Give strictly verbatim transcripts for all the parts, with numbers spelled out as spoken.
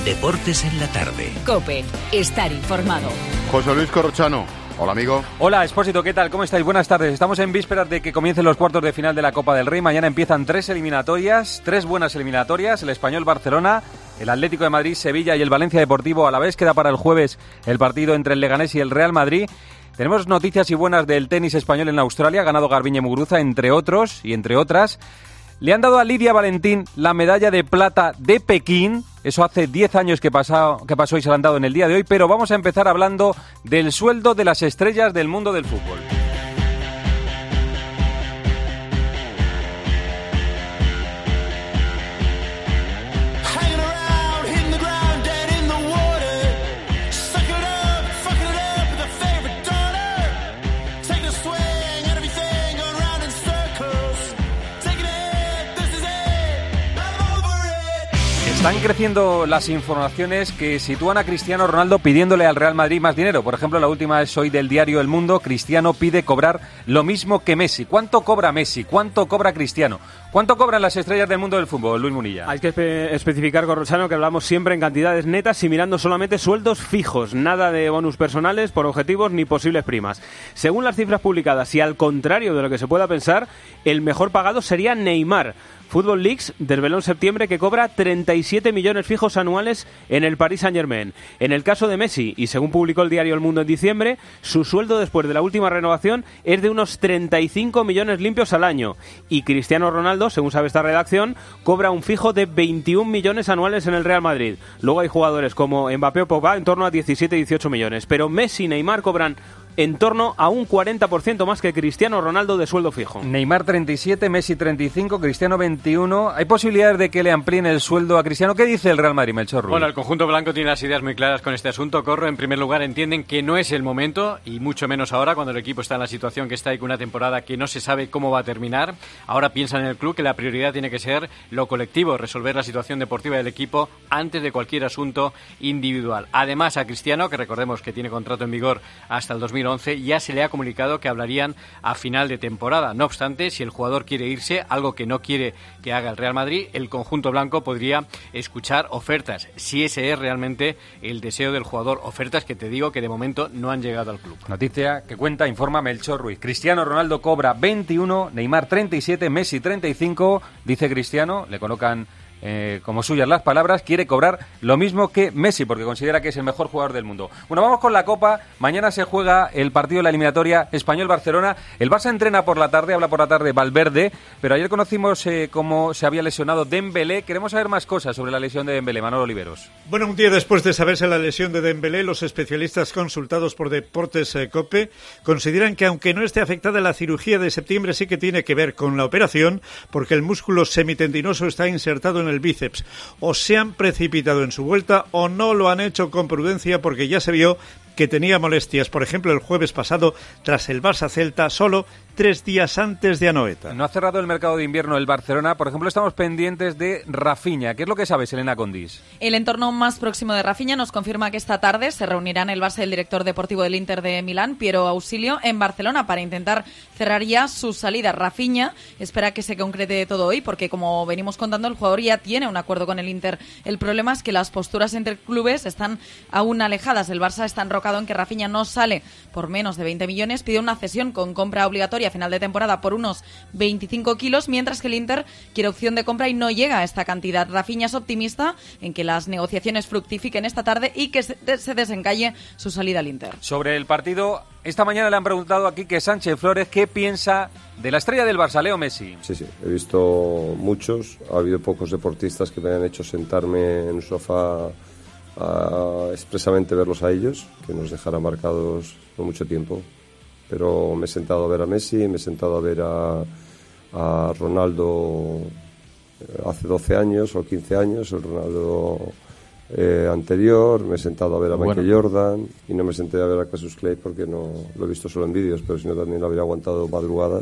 Deportes en la tarde. COPE. Estar informado. José Luis Corrochano. Hola, amigo. Hola, Expósito, ¿qué tal? ¿Cómo estáis? Buenas tardes. Estamos en vísperas de que comiencen los cuartos de final de la Copa del Rey. Mañana empiezan tres eliminatorias, tres buenas eliminatorias. El Español Barcelona, el Atlético de Madrid Sevilla y el Valencia Deportivo Alavés. Queda para el jueves el partido entre el Leganés y el Real Madrid. Tenemos noticias y buenas del tenis español en Australia. Ha ganado Garbiñe Muguruza, entre otros y entre otras. Le han dado a Lidia Valentín la medalla de plata de Pekín. Eso hace diez años que pasó, que pasó y se la han dado en el día de hoy. Pero vamos a empezar hablando del sueldo de las estrellas del mundo del fútbol. Están creciendo las informaciones que sitúan a Cristiano Ronaldo pidiéndole al Real Madrid más dinero. Por ejemplo, la última es hoy del diario El Mundo. Cristiano pide cobrar lo mismo que Messi. ¿Cuánto cobra Messi? ¿Cuánto cobra Cristiano? ¿Cuánto cobran las estrellas del mundo del fútbol, Luis Munilla? Hay que espe- especificar, Corrochano, que hablamos siempre en cantidades netas y mirando solamente sueldos fijos. Nada de bonus personales por objetivos ni posibles primas. Según las cifras publicadas y al contrario de lo que se pueda pensar, el mejor pagado sería Neymar. Football Leaks desveló en septiembre que cobra treinta y siete millones fijos anuales en el Paris Saint-Germain. En el caso de Messi, y según publicó el diario El Mundo en diciembre, su sueldo después de la última renovación es de unos treinta y cinco millones limpios al año. Y Cristiano Ronaldo, según sabe esta redacción, cobra un fijo de veintiún millones anuales en el Real Madrid. Luego hay jugadores como Mbappé o Pogba en torno a diecisiete a dieciocho millones. Pero Messi y Neymar cobran en torno a un cuarenta por ciento más que Cristiano Ronaldo de sueldo fijo. Neymar treinta y siete, Messi treinta y cinco, Cristiano veintiuno. ¿Hay posibilidades de que le amplíen el sueldo a Cristiano? ¿Qué dice el Real Madrid, Melchor Ruiz? Bueno, el conjunto blanco tiene las ideas muy claras con este asunto. Corro, en primer lugar, entienden que no es el momento, y mucho menos ahora, cuando el equipo está en la situación que está y con una temporada que no se sabe cómo va a terminar. Ahora piensan en el club que la prioridad tiene que ser lo colectivo, resolver la situación deportiva del equipo antes de cualquier asunto individual. Además, a Cristiano, que recordemos que tiene contrato en vigor hasta el dos mil once, ya se le ha comunicado que hablarían a final de temporada. No obstante, si el jugador quiere irse, algo que no quiere que haga el Real Madrid, el conjunto blanco podría escuchar ofertas, si ese es realmente el deseo del jugador. Ofertas que te digo que de momento no han llegado al club. Noticia que cuenta, informa Melchor Ruiz. Cristiano Ronaldo cobra veintiuno, Neymar treinta y siete, Messi treinta y cinco. Dice Cristiano, le colocan Eh, como suyas las palabras, quiere cobrar lo mismo que Messi porque considera que es el mejor jugador del mundo. Bueno, vamos con la Copa. Mañana se juega el partido de la eliminatoria Español-Barcelona. El Barça entrena por la tarde, habla por la tarde Valverde, pero ayer conocimos eh, cómo se había lesionado Dembélé. Queremos saber más cosas sobre la lesión de Dembélé. Manolo Oliveros. Bueno, un día después de saberse la lesión de Dembélé, los especialistas consultados por Deportes eh, COPE consideran que aunque no esté afectada la cirugía de septiembre, sí que tiene que ver con la operación, porque el músculo semitendinoso está insertado en el el bíceps. O se han precipitado en su vuelta o no lo han hecho con prudencia, porque ya se vio que tenía molestias, por ejemplo, el jueves pasado tras el Barça-Celta, solo tres días antes de Anoeta. No ha cerrado el mercado de invierno el Barcelona. Por ejemplo, estamos pendientes de Rafinha. ¿Qué es lo que sabes, Elena Condis? El entorno más próximo de Rafinha nos confirma que esta tarde se reunirán el Barça y el director deportivo del Inter de Milán, Piero Ausilio, en Barcelona para intentar cerrar ya su salida. Rafinha espera que se concrete todo hoy porque, como venimos contando, el jugador ya tiene un acuerdo con el Inter. El problema es que las posturas entre clubes están aún alejadas. El Barça está enrocado en que Rafinha no sale por menos de veinte millones, pide una cesión con compra obligatoria a final de temporada por unos veinticinco kilos, mientras que el Inter quiere opción de compra y no llega a esta cantidad. Rafinha es optimista en que las negociaciones fructifiquen esta tarde y que se, se desencalle su salida al Inter. Sobre el partido, esta mañana le han preguntado a Quique Sánchez Flores qué piensa de la estrella del Barça, Leo Messi. Sí, sí, he visto muchos, ha habido pocos deportistas que me han hecho sentarme en un sofá a expresamente verlos a ellos, que nos dejará marcados por mucho tiempo. Pero me he sentado a ver a Messi, me he sentado a ver a, a Ronaldo hace doce años o quince años, el Ronaldo eh, anterior, me he sentado a ver a bueno. Michael Jordan y no me senté a ver a Cassius Clay porque no lo he visto solo en vídeos, pero si no también lo habría aguantado madrugadas.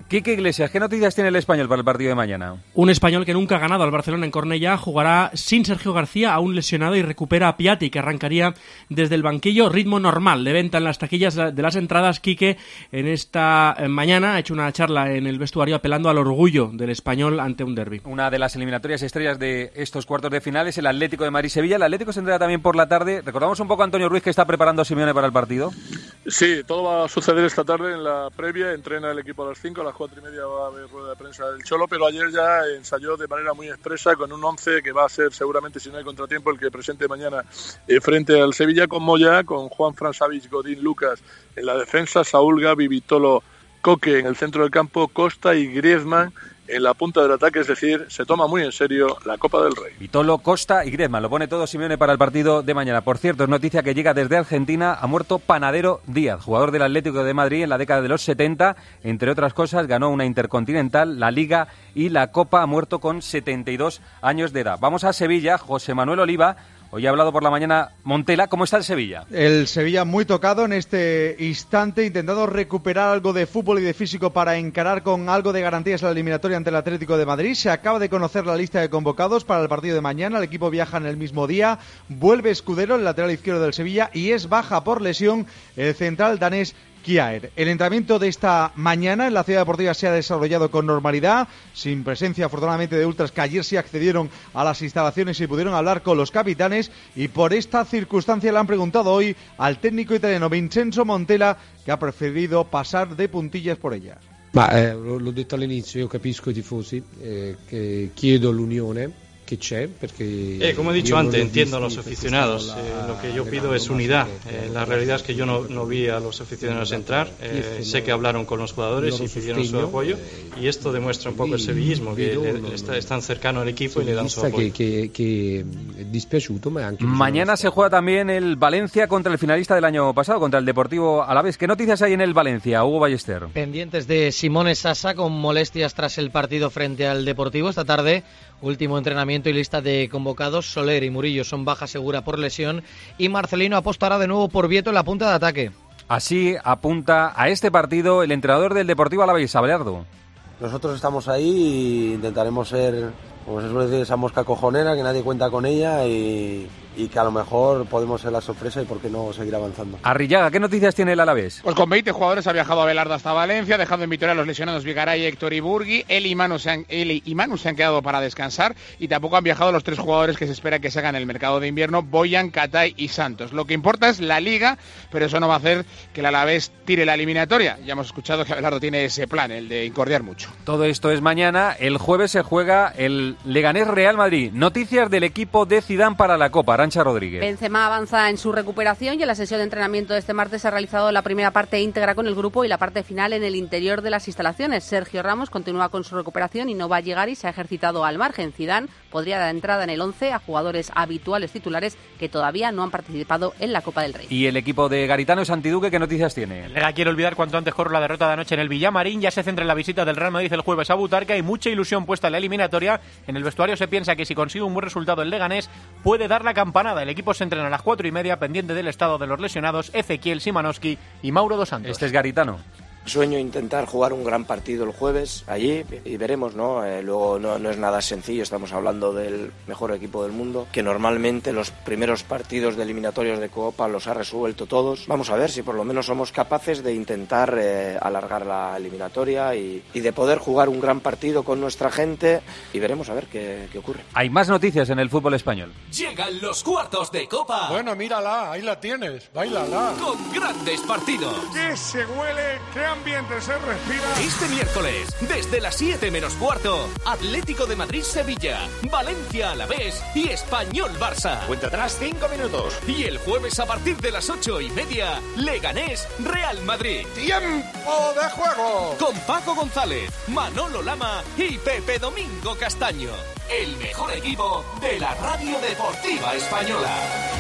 Quique Iglesias, ¿qué noticias tiene el Español para el partido de mañana? Un Español que nunca ha ganado al Barcelona en Cornellá jugará sin Sergio García, aún lesionado, y recupera a Piatti, que arrancaría desde el banquillo. Ritmo normal de venta en las taquillas de las entradas. Quique en esta mañana ha hecho una charla en el vestuario apelando al orgullo del Español ante un derbi. Una de las eliminatorias estrellas de estos cuartos de final es el Atlético de Madrid-Sevilla. El Atlético se entrega también por la tarde. Recordamos un poco a Antonio Ruiz, que está preparando a Simeone para el partido. Sí, todo va a suceder esta tarde en la previa. Entrena el equipo a las cinco, a las cuatro y media va a haber rueda de prensa del Cholo, pero ayer ya ensayó de manera muy expresa con un once que va a ser seguramente, si no hay contratiempo, el que presente mañana eh, frente al Sevilla, con Moya, con Juan Fran, Savic, Godín, Lucas en la defensa, Saúl, Gavi, Vitolo, Coque en el centro del campo, Costa y Griezmann en la punta del ataque, es decir, se toma muy en serio la Copa del Rey. Vitolo, Costa y Griezmann, lo pone todo Simeone para el partido de mañana. Por cierto, es noticia que llega desde Argentina, ha muerto Panadero Díaz, jugador del Atlético de Madrid en la década de los setenta, entre otras cosas ganó una Intercontinental, la Liga y la Copa, ha muerto con setenta y dos años de edad. Vamos a Sevilla, José Manuel Oliva. Hoy ha hablado por la mañana Montela. ¿Cómo está el Sevilla? El Sevilla muy tocado en este instante, intentando recuperar algo de fútbol y de físico para encarar con algo de garantías la eliminatoria ante el Atlético de Madrid. Se acaba de conocer la lista de convocados para el partido de mañana. El equipo viaja en el mismo día. Vuelve Escudero, el lateral izquierdo del Sevilla, y es baja por lesión el central danés Kjaer. El entrenamiento de esta mañana en la Ciudad Deportiva se ha desarrollado con normalidad, sin presencia afortunadamente de ultras, que ayer sí accedieron a las instalaciones y pudieron hablar con los capitanes, y por esta circunstancia le han preguntado hoy al técnico italiano Vincenzo Montella, que ha preferido pasar de puntillas por ella. Ma eh, l'ho detto all'inizio, io capisco i tifosi eh, che chiedo l'unione che c'è, perché eh, como he dicho antes, entiendo a los aficionados. Eh, lo que yo pido es unidad. Eh, la realidad es que yo no, no vi a los aficionados entrar. Eh, sé que hablaron con los jugadores y pidieron su apoyo, y esto demuestra un poco el sevillismo, que le, le está, están cercano al equipo y le dan su apoyo. Que, que, que dispiaciuto, ma anche mañana se juega también el Valencia contra el finalista del año pasado, contra el Deportivo Alavés. ¿Qué noticias hay en el Valencia, Hugo Ballester? Pendientes de Simone Sasa, con molestias tras el partido frente al Deportivo. Esta tarde, último entrenamiento y lista de convocados. Soler y Murillo son baja segura por lesión, y Marcelino apostará de nuevo por Vieto en la punta de ataque. Así apunta a este partido el entrenador del Deportivo Alavés, Abelardo. Nosotros estamos ahí e intentaremos ser, como se suele decir, esa mosca cojonera, que nadie cuenta con ella, y, y que a lo mejor podemos ser la sorpresa y por qué no seguir avanzando. Arrillaga, ¿qué noticias tiene el Alavés? Pues con veinte jugadores ha viajado Abelardo hasta Valencia, dejando en Vitoria a los lesionados Vigaray, Héctor y Burgui. Él y Manu se han, él y Manu se han quedado para descansar, y tampoco han viajado los tres jugadores que se espera que se hagan el mercado de invierno, Boyan, Catay y Santos. Lo que importa es la Liga, pero eso no va a hacer que el Alavés tire la eliminatoria. Ya hemos escuchado que Abelardo tiene ese plan, el de incordiar mucho. Todo esto es mañana. El jueves se juega el Leganés Real Madrid. Noticias del equipo de Zidane para la Copa. Arantxa Rodríguez. Benzema avanza en su recuperación, y en la sesión de entrenamiento de este martes se ha realizado la primera parte íntegra con el grupo y la parte final en el interior de las instalaciones. Sergio Ramos continúa con su recuperación y no va a llegar, y se ha ejercitado al margen. Zidane podría dar entrada en el once a jugadores habituales titulares que todavía no han participado en la Copa del Rey. Y el equipo de Garitano Santiduque, ¿qué noticias tiene? Lega quiere olvidar cuanto antes Corro la derrota de anoche en el Villamarín. Ya se centra en la visita del Real Madrid el jueves a Butarca, y mucha ilusión puesta en la eliminatoria. En el vestuario se piensa que si consigue un buen resultado el Leganés puede dar la campanada. El equipo se entrena a las cuatro y media, pendiente del estado de los lesionados Ezequiel Simanowski y Mauro Dos Santos. Este es Garitano. Sueño intentar jugar un gran partido el jueves allí, y veremos, ¿no? Eh, luego no, no es nada sencillo, estamos hablando del mejor equipo del mundo, que normalmente los primeros partidos de eliminatorios de Copa los ha resuelto todos. Vamos a ver si por lo menos somos capaces de intentar eh, alargar la eliminatoria y, y de poder jugar un gran partido con nuestra gente, y veremos a ver qué, qué ocurre. Hay más noticias en el fútbol español. Llegan los cuartos de Copa. Bueno, mírala, ahí la tienes, báilala. Con grandes partidos. ¡Que se huele! ¡Qué ambiente se respira! Este miércoles, desde las siete menos cuarto, Atlético de Madrid-Sevilla, Valencia-Alavés y Español-Barça. Cuenta atrás cinco minutos. Y el jueves a partir de las ocho y media, Leganés-Real Madrid. ¡Tiempo de juego! Con Paco González, Manolo Lama y Pepe Domingo Castaño. El mejor equipo de la radio deportiva española.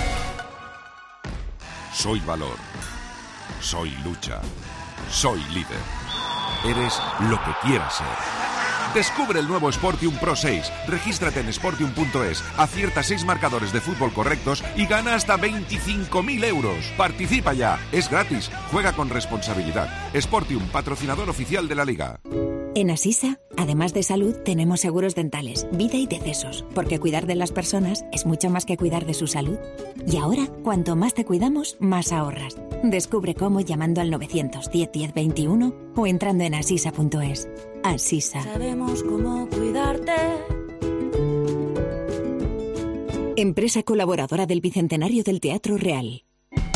Soy valor. Soy lucha. Soy líder. Eres lo que quieras ser. Descubre el nuevo Sportium Pro seis. Regístrate en sportium punto es, acierta seis marcadores de fútbol correctos y gana hasta veinticinco mil euros. Participa ya, es gratis. Juega con responsabilidad. Sportium, patrocinador oficial de la Liga. En Asisa, además de salud, tenemos seguros dentales, vida y decesos, porque cuidar de las personas es mucho más que cuidar de su salud. Y ahora, cuanto más te cuidamos, más ahorras. Descubre cómo llamando al novecientos diez diez veintiuno o entrando en asisa punto es. Asisa. Sabemos cómo cuidarte. Empresa colaboradora del Bicentenario del Teatro Real.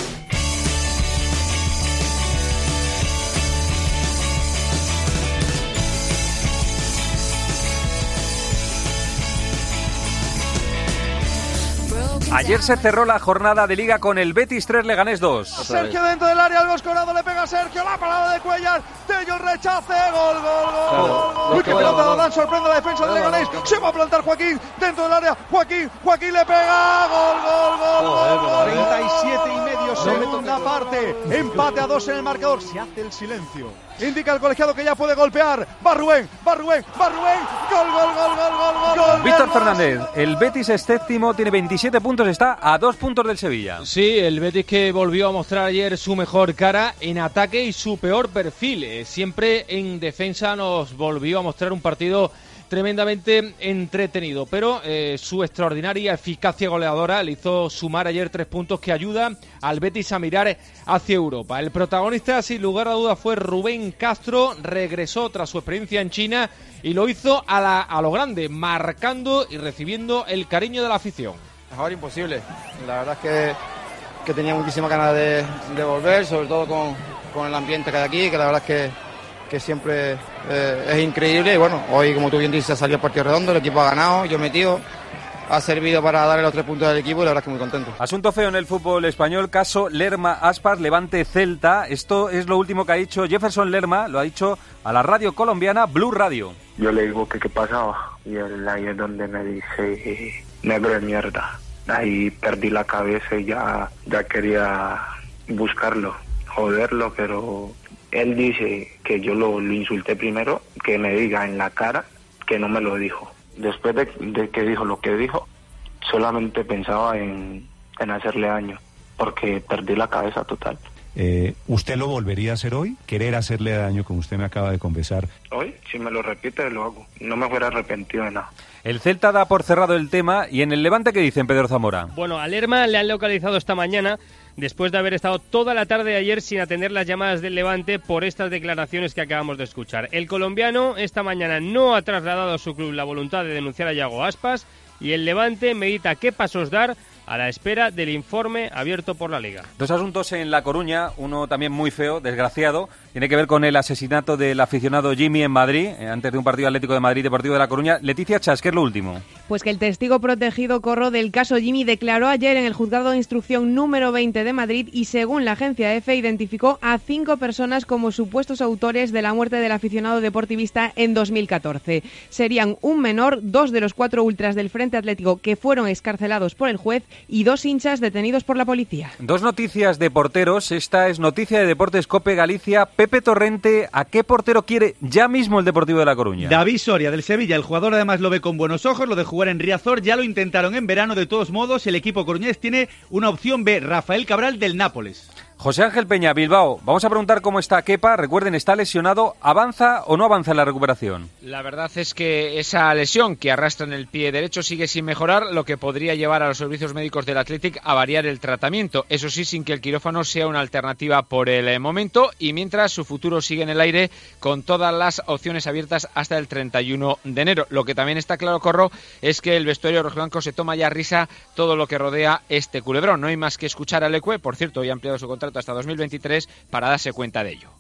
Ayer se cerró la jornada de Liga con el Betis tres, Leganés dos. Sergio dentro del área, el Boscorado le pega a Sergio, la parada de Cuellar, Tello el rechace, gol, gol, gol, claro. gol. Uy, qué pelota de Adán, sorprende la defensa de Leganés, se va a plantar Joaquín dentro del área, Joaquín, Joaquín le pega, gol, gol, gol, gol, gol. treinta y siete y medio, segunda parte, empate a dos en el marcador, se hace el silencio. Indica el colegiado que ya puede golpear. Va Rubén, va Rubén, va Rubén. Gol, gol, gol, gol, gol, gol. Víctor Fernández, el Betis es séptimo, tiene veintisiete puntos, está a dos puntos del Sevilla. Sí, el Betis que volvió a mostrar ayer su mejor cara en ataque y su peor perfil. Eh, siempre en defensa nos volvió a mostrar un partido tremendamente entretenido, pero eh, su extraordinaria eficacia goleadora le hizo sumar ayer tres puntos que ayuda al Betis a mirar hacia Europa. El protagonista, sin lugar a dudas, fue Rubén Castro, regresó tras su experiencia en China y lo hizo a, la, a lo grande, marcando y recibiendo el cariño de la afición. Mejor imposible, la verdad es que, que tenía muchísimas ganas de, de volver, sobre todo con, con el ambiente que hay aquí, que la verdad es que que siempre eh, es increíble y bueno, hoy como tú bien dices ha salido el partido redondo, el equipo ha ganado, yo he metido, ha servido para darle los tres puntos al equipo y la verdad es que muy contento. Asunto feo en el fútbol español, caso Lerma Aspas, Levante Celta. Esto es lo último que ha dicho Jefferson Lerma, lo ha dicho a la radio colombiana Blue Radio. Yo le digo que qué pasaba y él ahí es donde me dice negro de mierda. Ahí perdí la cabeza y ya, ya quería buscarlo, joderlo, pero él dice que yo lo, lo insulté primero, que me diga en la cara que no me lo dijo. Después de, de que dijo lo que dijo, solamente pensaba en, en hacerle daño, porque perdí la cabeza total. Eh, ¿Usted lo volvería a hacer hoy? ¿Querer hacerle daño, como usted me acaba de confesar? Hoy, si me lo repite, lo hago. No me fuera arrepentido de nada. El Celta da por cerrado el tema. ¿Y en el Levante qué dicen, Pedro Zamora? Bueno, a Lerma le han localizado esta mañana, después de haber estado toda la tarde de ayer sin atender las llamadas del Levante por estas declaraciones que acabamos de escuchar. El colombiano esta mañana no ha trasladado a su club la voluntad de denunciar a Yago Aspas y el Levante medita qué pasos dar a la espera del informe abierto por la Liga. Dos asuntos en La Coruña, uno también muy feo, desgraciado, tiene que ver con el asesinato del aficionado Jimmy en Madrid, eh, antes de un partido Atlético de Madrid Deportivo de La Coruña. Leticia Chas, ¿qué es lo último? Pues que el testigo protegido Corro del caso Jimmy declaró ayer en el juzgado de instrucción número veinte de Madrid y según la agencia EFE identificó a cinco personas como supuestos autores de la muerte del aficionado deportivista en dos mil catorce. Serían un menor, dos de los cuatro ultras del Frente Atlético que fueron excarcelados por el juez y dos hinchas detenidos por la policía. Dos noticias de porteros. Esta es noticia de Deportes COPE Galicia. Pepe Torrente, ¿a qué portero quiere ya mismo el Deportivo de La Coruña? David Soria, del Sevilla. El jugador además lo ve con buenos ojos, lo de jugar en Riazor. Ya lo intentaron en verano. De todos modos, el equipo coruñés tiene una opción B, Rafael Cabral del Nápoles. José Ángel Peña, Bilbao. Vamos a preguntar cómo está Kepa. Recuerden, está lesionado. ¿Avanza o no avanza en la recuperación? La verdad es que esa lesión que arrastra en el pie derecho sigue sin mejorar, lo que podría llevar a los servicios médicos del Athletic a variar el tratamiento. Eso sí, sin que el quirófano sea una alternativa por el momento y mientras su futuro sigue en el aire con todas las opciones abiertas hasta el treinta y uno de enero. Lo que también está claro, Corro, es que el vestuario rojiblanco se toma ya risa todo lo que rodea este culebrón. No hay más que escuchar a Leque, por cierto, hoy ha ampliado su contrato hasta dos mil veintitrés para darse cuenta de ello.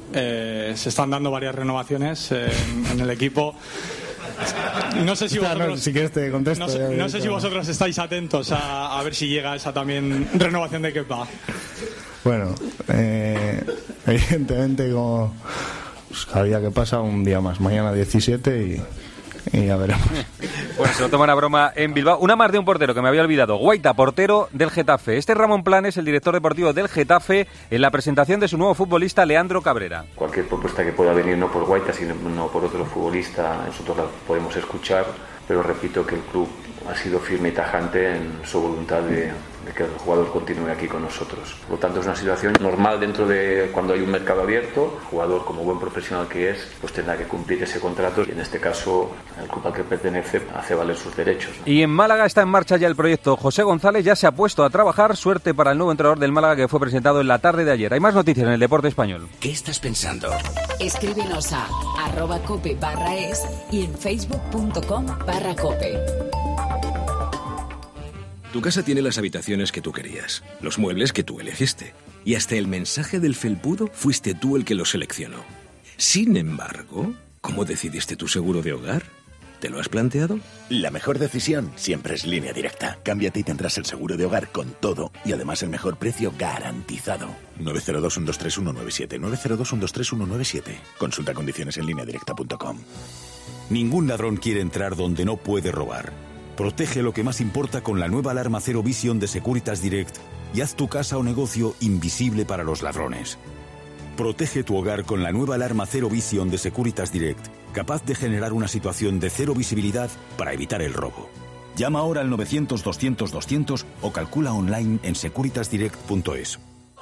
Eh, se están dando varias renovaciones eh, en, en el equipo. No sé si vosotros, no, si quieres te contesto, no sé, no sé si vosotros estáis atentos a, a ver si llega esa también renovación de Kepa. Bueno, eh, evidentemente como pues, cada día que pasa un día más. Mañana diecisiete y y ya veremos. Bueno, se lo toman a broma en Bilbao. Una más de un portero que me había olvidado. Guaita, portero del Getafe. Este es Ramón Planes, el director deportivo del Getafe, en la presentación de su nuevo futbolista, Leandro Cabrera. Cualquier propuesta que pueda venir, no por Guaita, sino no por otro futbolista, nosotros la podemos escuchar, pero repito que el club ha sido firme y tajante en su voluntad de, de que el jugador continúe aquí con nosotros. Por lo tanto, es una situación normal dentro de cuando hay un mercado abierto. El jugador, como buen profesional que es, pues tendrá que cumplir ese contrato y en este caso el club al que pertenece hace valer sus derechos, ¿no? Y en Málaga está en marcha ya el proyecto. José González ya se ha puesto a trabajar. Suerte para el nuevo entrenador del Málaga que fue presentado en la tarde de ayer. Hay más noticias en el deporte español. ¿Qué estás pensando? Escríbenos a arroba cope barra es y en facebook.com barra cope. Tu casa tiene las habitaciones que tú querías, los muebles que tú elegiste, y hasta el mensaje del felpudo fuiste tú el que lo seleccionó. Sin embargo, ¿cómo decidiste tu seguro de hogar? ¿Te lo has planteado? La mejor decisión siempre es Línea Directa. Cámbiate y tendrás el seguro de hogar con todo y además el mejor precio garantizado. nueve cero dos, uno dos tres, uno nueve siete, nueve cero dos, uno dos tres, uno nueve siete. Consulta condiciones en línea directa punto com. Ningún ladrón quiere entrar donde no puede robar. Protege lo que más importa con la nueva alarma Zero Vision de Securitas Direct y haz tu casa o negocio invisible para los ladrones. Protege tu hogar con la nueva alarma Zero Vision de Securitas Direct, capaz de generar una situación de cero visibilidad para evitar el robo. Llama ahora al novecientos, doscientos, doscientos o calcula online en securitas direct punto es.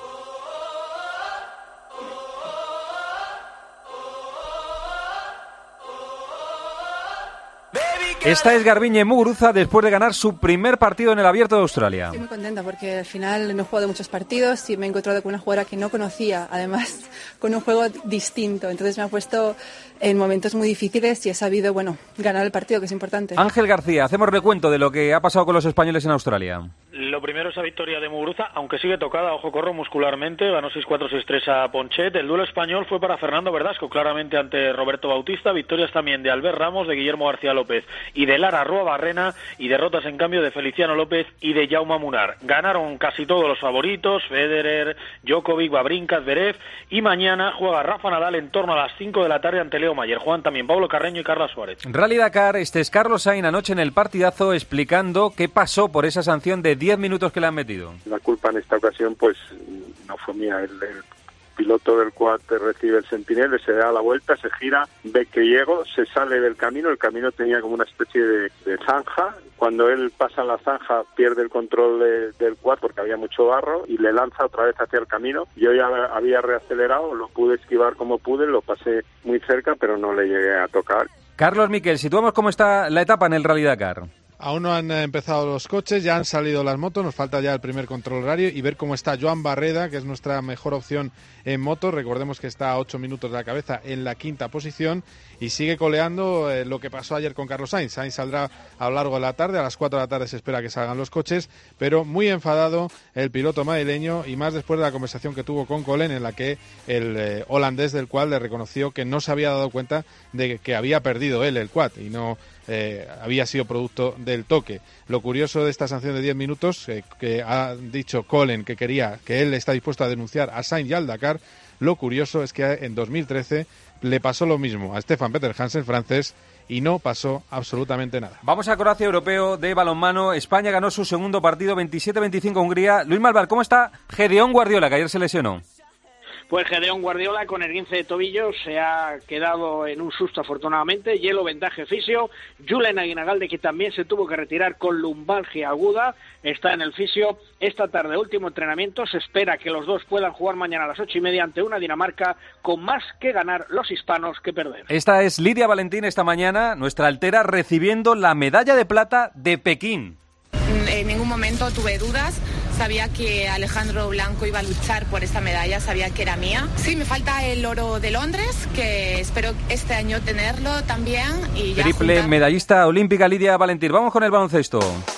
Esta es Garbiñe Muguruza después de ganar su primer partido en el Abierto de Australia. Estoy muy contenta porque al final no he jugado muchos partidos y me he encontrado con una jugadora que no conocía, además con un juego distinto. Entonces me ha puesto en momentos muy difíciles y he sabido, bueno, ganar el partido, que es importante. Ángel García, hacemos recuento de lo que ha pasado con los españoles en Australia. Lo primero es la victoria de Muguruza, aunque sigue tocada, ojo corro, muscularmente, ganó seis cuatro, seis tres a Ponchet. El duelo español fue para Fernando Verdasco, claramente ante Roberto Bautista. Victorias también de Albert Ramos, de Guillermo García López y de Lara Arruabarrena, y derrotas en cambio de Feliciano López y de Jaume Munar. Ganaron casi todos los favoritos, Federer, Djokovic, Wawrinka, Zverev, y mañana juega Rafa Nadal en torno a las cinco de la tarde ante Leo Mayer. Juegan también Pablo Carreño y Carla Suárez. Rally Dakar, este es Carlos Sainz anoche en el partidazo explicando qué pasó por esa sanción de diez minutos que le han metido. La culpa en esta ocasión pues no fue mía, el, el piloto del quad recibe el Sentinel, se da la vuelta, se gira, ve que llego, se sale del camino, el camino tenía como una especie de, de zanja, cuando él pasa la zanja pierde el control de, del quad porque había mucho barro y le lanza otra vez hacia el camino. Yo ya había reacelerado, lo pude esquivar como pude, lo pasé muy cerca pero no le llegué a tocar. Carlos Miquel, situamos cómo está la etapa en el Rally Dakar. Aún no han empezado los coches, ya han salido las motos, nos falta ya el primer control horario y ver cómo está Joan Barreda, que es nuestra mejor opción en moto. Recordemos que está a ocho minutos de la cabeza en la quinta posición y sigue coleando eh, lo que pasó ayer con Carlos Sainz. Sainz saldrá a lo largo de la tarde, a las cuatro de la tarde se espera que salgan los coches, pero muy enfadado el piloto madrileño y más después de la conversación que tuvo con Colén, en la que el eh, holandés del quad le reconoció que no se había dado cuenta de que había perdido él el quad y no eh, había sido producto del toque. Lo curioso de esta sanción de diez minutos, eh, que ha dicho Colén que quería, que él está dispuesto a denunciar a Sainz y al Dakar, lo curioso es que en dos mil trece le pasó lo mismo a Stefan Peter Hansen, francés, y no pasó absolutamente nada. Vamos a Croacia, europeo de balonmano. España ganó su segundo partido veintisiete veinticinco a Hungría. Luis Malvar, ¿cómo está Gedeón Guardiola, que ayer se lesionó? Pues Gedeón Guardiola con esguince de tobillo se ha quedado en un susto afortunadamente, hielo, vendaje fisio. Julen Aguinagalde, que también se tuvo que retirar con lumbalgia aguda, está en el fisio. Esta tarde último entrenamiento, se espera que los dos puedan jugar mañana a las ocho y media ante una Dinamarca con más que ganar los hispanos que perder. Esta es Lidia Valentín esta mañana, nuestra altera, recibiendo la medalla de plata de Pekín. En ningún momento tuve dudas. Sabía que Alejandro Blanco iba a luchar por esta medalla, sabía que era mía. Sí, me falta el oro de Londres, que espero este año tenerlo también. Y ya Triple juntar... medallista olímpica Lidia Valentín. Vamos con el baloncesto.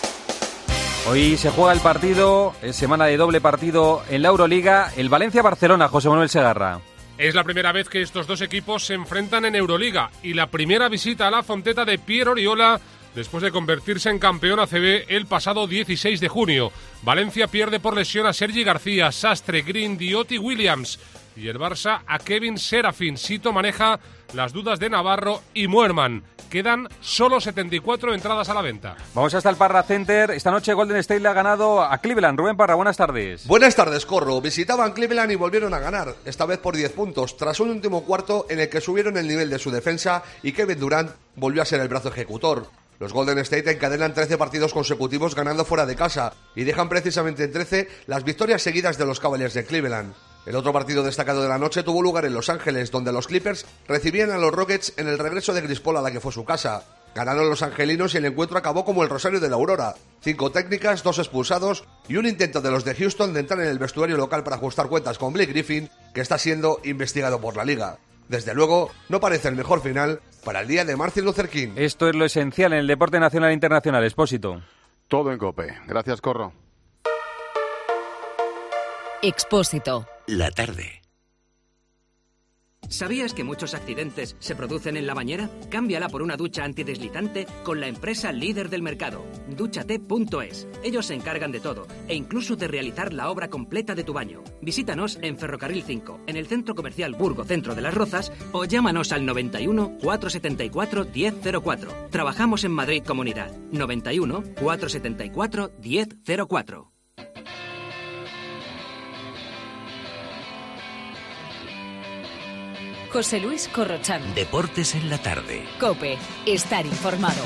Hoy se juega el partido, es semana de doble partido en la Euroliga, el Valencia-Barcelona, José Manuel Segarra. Es la primera vez que estos dos equipos se enfrentan en Euroliga y la primera visita a la Fonteta de Pier Oriola después de convertirse en campeón A C B el pasado dieciséis de junio. Valencia pierde por lesión a Sergi García, Sastre, Green, Dioti, Williams. Y el Barça a Kevin Serafin. Sito maneja las dudas de Navarro y Muerman. Quedan solo setenta y cuatro entradas a la venta. Vamos hasta el Parra Center. Esta noche Golden State le ha ganado a Cleveland. Rubén Parra, buenas tardes. Buenas tardes, Corro. Visitaban Cleveland y volvieron a ganar, esta vez por diez puntos, tras un último cuarto en el que subieron el nivel de su defensa y Kevin Durant volvió a ser el brazo ejecutor. Los Golden State encadenan trece partidos consecutivos ganando fuera de casa y dejan precisamente en trece las victorias seguidas de los Cavaliers de Cleveland. El otro partido destacado de la noche tuvo lugar en Los Ángeles, donde los Clippers recibían a los Rockets en el regreso de Chris Paul a la que fue su casa. Ganaron los angelinos y el encuentro acabó como el rosario de la aurora. Cinco técnicas, dos expulsados y un intento de los de Houston de entrar en el vestuario local para ajustar cuentas con Blake Griffin, que está siendo investigado por la liga. Desde luego, no parece el mejor final para el día de Martin Luther King. Esto es lo esencial en el deporte nacional e internacional. Expósito. Todo en COPE. Gracias, Corro. Expósito. La tarde. ¿Sabías que muchos accidentes se producen en la bañera? Cámbiala por una ducha antideslizante con la empresa líder del mercado, dúchate punto es. Ellos se encargan de todo e incluso de realizar la obra completa de tu baño. Visítanos en Ferrocarril cinco, en el Centro Comercial Burgo Centro de las Rozas, o llámanos al noventa y uno, cuatrocientos setenta y cuatro, diez cero cuatro. Trabajamos en Madrid Comunidad. noventa y uno, cuatrocientos setenta y cuatro, diez cero cuatro. José Luis Corrochán. Deportes en la tarde. COPE. Estar informado.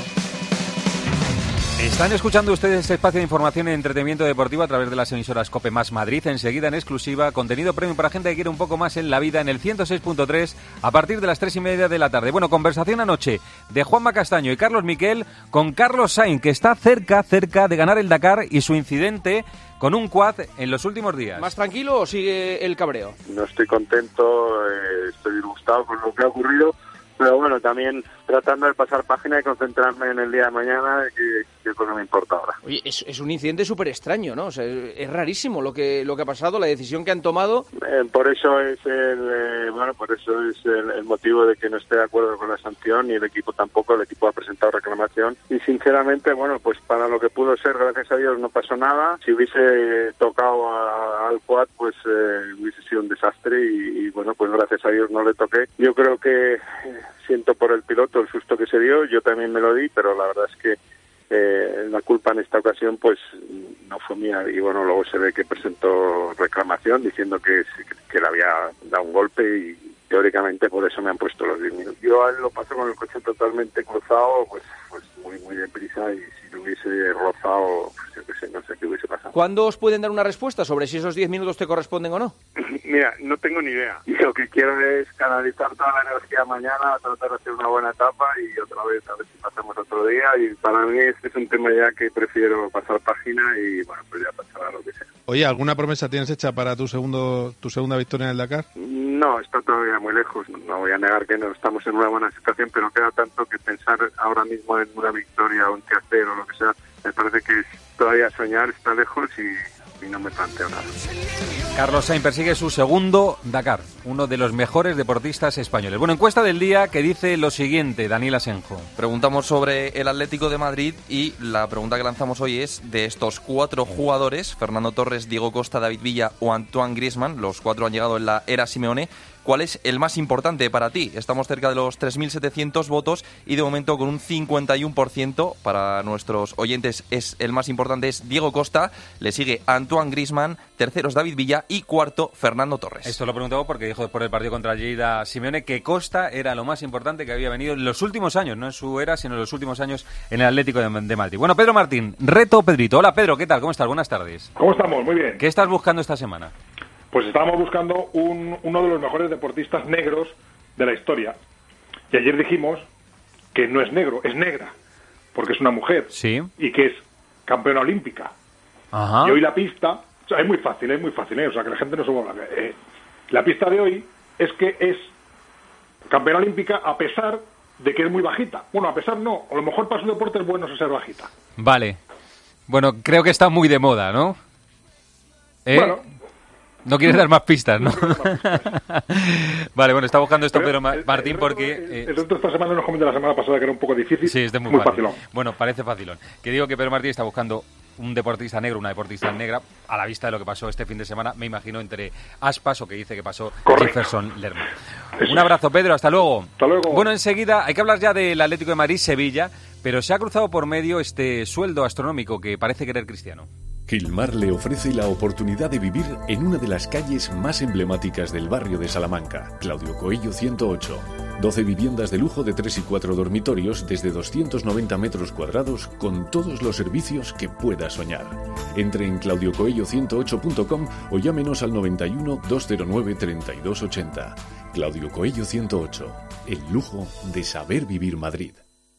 Están escuchando ustedes este espacio de información y entretenimiento deportivo a través de las emisoras COPE más Madrid. Enseguida, en exclusiva, contenido premium para gente que quiere un poco más en la vida en el ciento seis punto tres a partir de las tres y media de la tarde. Bueno, conversación anoche de Juanma Castaño y Carlos Miquel con Carlos Sainz, que está cerca, cerca de ganar el Dakar, y su incidente con un quad en los últimos días. ¿Más tranquilo o sigue el cabreo? No estoy contento, eh, estoy disgustado con lo que ha ocurrido, pero bueno, también tratando de pasar página y concentrarme en el día de mañana, que, que es lo que me importa ahora. Oye, es, es un incidente súper extraño, ¿no? O sea, es rarísimo lo que lo que ha pasado, la decisión que han tomado. Eh, por eso es el eh, bueno, por eso es el, el motivo de que no esté de acuerdo con la sanción, y el equipo tampoco. El equipo ha presentado reclamación y sinceramente, bueno, pues para lo que pudo ser, gracias a Dios no pasó nada. Si hubiese tocado a, al quad, pues eh, hubiese sido un desastre y, y bueno, pues gracias a Dios no le toqué. Yo creo que eh, siento por el piloto el susto que se dio, yo también me lo di, pero la verdad es que eh, la culpa en esta ocasión pues no fue mía, y bueno, luego se ve que presentó reclamación diciendo que, que le había dado un golpe y teóricamente por eso me han puesto los diez minutos. Yo a él lo paso con el coche totalmente cruzado, pues pues muy muy deprisa, y si lo hubiese rozado, pues yo qué sé, no sé qué hubiese pasado. ¿Cuándo os pueden dar una respuesta sobre si esos diez minutos te corresponden o no? Mira, no tengo ni idea. Y lo que quiero es canalizar toda la energía mañana, tratar de hacer una buena etapa y otra vez a ver si pasamos otro día. Y para mí este es un tema ya que prefiero pasar página y bueno, pues ya pasará lo que sea. Oye, ¿alguna promesa tienes hecha para tu segundo tu segunda victoria en el Dakar? No, está todavía muy lejos. No voy a negar que no estamos en una buena situación, pero queda tanto que pensar ahora mismo en una victoria o en qué hacer o lo que sea. Me parece que todavía soñar está lejos y, y no me planteo nada. Carlos Sainz persigue su segundo Dakar, uno de los mejores deportistas españoles. Bueno, encuesta del día que dice lo siguiente, Daniel Asenjo. Preguntamos sobre el Atlético de Madrid y la pregunta que lanzamos hoy es: de estos cuatro jugadores, Fernando Torres, Diego Costa, David Villa o Antoine Griezmann, los cuatro han llegado en la era Simeone, ¿cuál es el más importante para ti? Estamos cerca de los tres mil setecientos votos y de momento con un cincuenta y uno por ciento para nuestros oyentes es el más importante, es Diego Costa, le sigue Antoine Griezmann, tercero es David Villa y cuarto Fernando Torres. Esto lo preguntaba porque dijo después del partido contra Lleida Simeone que Costa era lo más importante que había venido en los últimos años, no en su era, sino en los últimos años en el Atlético de, de Madrid. Bueno, Pedro Martín, reto Pedrito. Hola Pedro, ¿qué tal? ¿Cómo estás? Buenas tardes. ¿Cómo estamos? Muy bien. ¿Qué estás buscando esta semana? Pues estábamos buscando un, uno de los mejores deportistas negros de la historia. Y ayer dijimos que no es negro, es negra, porque es una mujer. Sí. Y que es campeona olímpica. Ajá. Y hoy la pista, o sea, es muy fácil, es muy fácil, ¿eh? O sea, que la gente no se vuelva. Eh, la pista de hoy es que es campeona olímpica a pesar de que es muy bajita. Bueno, a pesar no, a lo mejor para su deporte es bueno ser bajita. Vale. Bueno, creo que está muy de moda, ¿no? ¿Eh? Bueno. No quieres dar más pistas, ¿no? Vale, bueno, está buscando esto Pedro el, Martín el porque... El, eh, el resto de esta semana nos comenta la semana pasada que era un poco difícil. Sí, este es muy, muy fácil. facilón. Bueno, parece facilón. Que digo que Pedro Martín está buscando un deportista negro, una deportista negra, a la vista de lo que pasó este fin de semana, me imagino, entre aspas o que dice que pasó Correcto. Jefferson Lerma. Un abrazo, Pedro, hasta luego. Hasta luego. Bueno, enseguida hay que hablar ya del Atlético de Madrid-Sevilla, pero se ha cruzado por medio este sueldo astronómico que parece querer Cristiano. Gilmar le ofrece la oportunidad de vivir en una de las calles más emblemáticas del barrio de Salamanca, Claudio Coello ciento ocho. doce viviendas de lujo de tres y cuatro dormitorios desde doscientos noventa metros cuadrados con todos los servicios que pueda soñar. Entre en claudio coello ciento ocho punto com o llámenos al noventa y uno, doscientos nueve, treinta y dos ochenta. Claudio Coello ciento ocho. El lujo de saber vivir Madrid.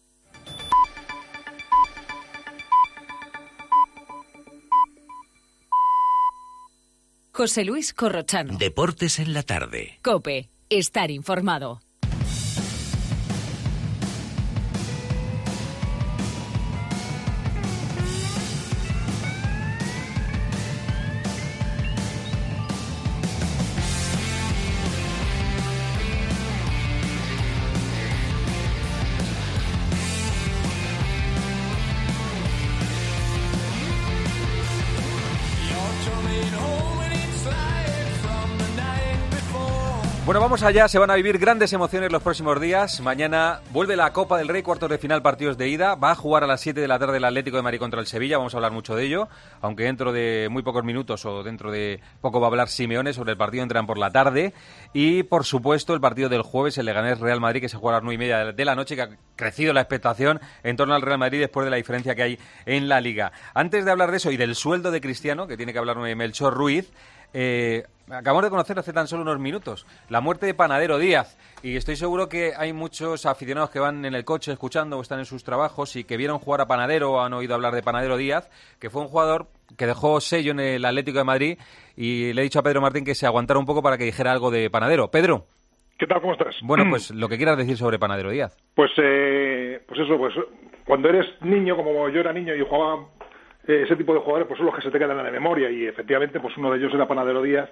José Luis Corrochano. Deportes en la tarde. COPE. Estar informado. Bueno, vamos allá, se van a vivir grandes emociones los próximos días. Mañana vuelve la Copa del Rey, cuartos de final, partidos de ida. Va a jugar a las siete de la tarde el Atlético de Madrid contra el Sevilla, vamos a hablar mucho de ello. Aunque dentro de muy pocos minutos o dentro de poco va a hablar Simeone sobre el partido, entran por la tarde. Y, por supuesto, el partido del jueves, el Leganés-Real Madrid, que se juega a las nueve y media de la noche, que ha crecido la expectación en torno al Real Madrid después de la diferencia que hay en la Liga. Antes de hablar de eso y del sueldo de Cristiano, que tiene que hablar Melchor Ruiz, Eh, acabamos de conocer hace tan solo unos minutos la muerte de Panadero Díaz, y estoy seguro que hay muchos aficionados que van en el coche escuchando o están en sus trabajos y que vieron jugar a Panadero o han oído hablar de Panadero Díaz, que fue un jugador que dejó sello en el Atlético de Madrid, y le he dicho a Pedro Martín que se aguantara un poco para que dijera algo de Panadero. Pedro. ¿Qué tal? ¿Cómo estás? Bueno, pues lo que quieras decir sobre Panadero Díaz. Pues, eh, pues eso, pues cuando eres niño, como yo era niño y jugaba eh, ese tipo de jugadores, pues son los que se te quedan en la memoria, y efectivamente pues uno de ellos era Panadero Díaz,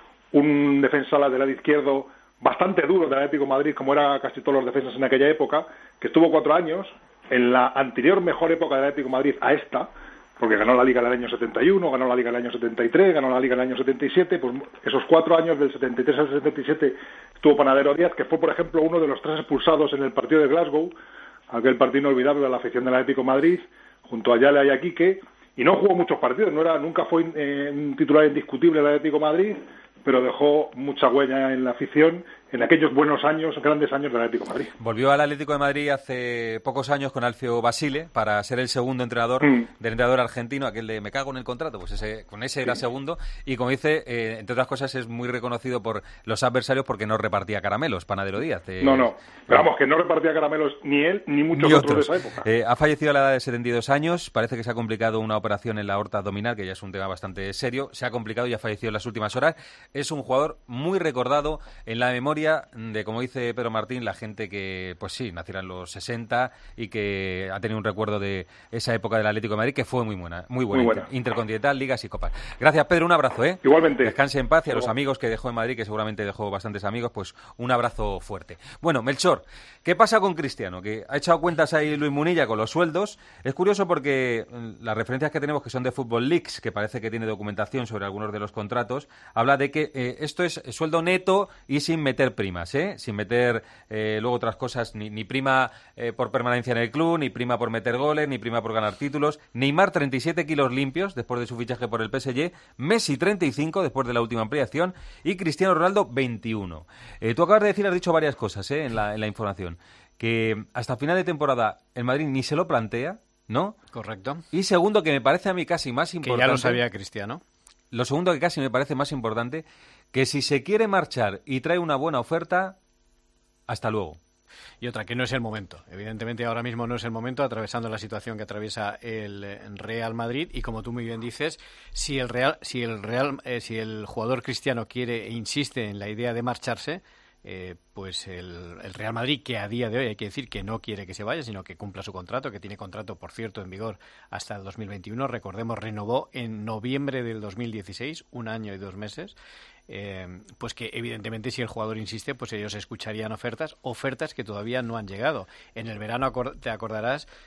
un defensa lateral izquierdo bastante duro del Atlético de Madrid, como era casi todos los defensas en aquella época, que estuvo cuatro años en la anterior mejor época del Atlético de Madrid a esta, porque ganó la Liga del año setenta y uno, ganó la Liga del año setenta y tres, ganó la Liga del año setenta y siete, pues esos cuatro años del setenta y tres al setenta y siete estuvo Panadero Díaz, que fue, por ejemplo, uno de los tres expulsados en el partido de Glasgow, aquel partido inolvidable de la afición del Atlético de Madrid, junto a Yale y a Quique, y no jugó muchos partidos, no era nunca fue eh, un titular indiscutible del Atlético de Madrid, pero dejó mucha huella en la afición en aquellos buenos años, grandes años del Atlético de Madrid. Volvió al Atlético de Madrid hace pocos años con Alfio Basile para ser el segundo entrenador Mm. del entrenador argentino, aquel de me cago en el contrato, pues ese con ese era segundo, y como dice, eh, entre otras cosas es muy reconocido por los adversarios porque no repartía caramelos, Panadero Díaz. Eh, No, no, pero vamos, que no repartía caramelos ni él ni muchos Ni otros otros. de esa época. Eh, ha fallecido a la edad de setenta y dos años, parece que se ha complicado una operación en la aorta abdominal, que ya es un tema bastante serio, se ha complicado y ha fallecido en las últimas horas. Es un jugador muy recordado en la memoria de, como dice Pedro Martín, la gente que, pues sí, naciera en los sesenta y que ha tenido un recuerdo de esa época del Atlético de Madrid que fue muy buena, muy buena, Muy buena. Inter- intercontinental, ligas y copas. Gracias, Pedro, un abrazo, ¿eh? Igualmente. Descanse en paz, y a los Luego. amigos que dejó en Madrid, que seguramente dejó bastantes amigos, pues un abrazo fuerte. Bueno, Melchor, ¿qué pasa con Cristiano? Que ha echado cuentas ahí Luis Munilla con los sueldos. Es curioso porque mm, las referencias que tenemos, que son de Football Leaks, que parece que tiene documentación sobre algunos de los contratos, habla de que eh, esto es sueldo neto y sin meter primas, ¿eh? Sin meter eh, luego otras cosas, ni, ni prima eh, por permanencia en el club, ni prima por meter goles, ni prima por ganar títulos. Neymar, treinta y siete kilos limpios después de su fichaje por el P S G. Messi, treinta y cinco después de la última ampliación. Y Cristiano Ronaldo, veintiuno. Eh, tú acabas de decir, has dicho varias cosas ¿eh? en, la, en la información. Que hasta final de temporada el Madrid ni se lo plantea, ¿no? Correcto. Y segundo, que me parece a mí casi más Que importante... ya lo sabía Cristiano. Lo segundo que casi me parece más importante, que si se quiere marchar y trae una buena oferta, hasta luego. Y otra, que no es el momento. Evidentemente ahora mismo no es el momento, atravesando la situación que atraviesa el eh, Real Madrid, y como tú muy bien dices, si el Real, si el Real, eh, si el jugador Cristiano quiere e insiste en la idea de marcharse, eh, pues el, el Real Madrid, que a día de hoy hay que decir que no quiere que se vaya, sino que cumpla su contrato, que tiene contrato, por cierto, en vigor hasta el dos mil veintiuno, recordemos, renovó en noviembre del dos mil dieciséis, un año y dos meses, eh, pues que evidentemente si el jugador insiste, pues ellos escucharían ofertas, ofertas que todavía no han llegado. En el verano acor- te acordarás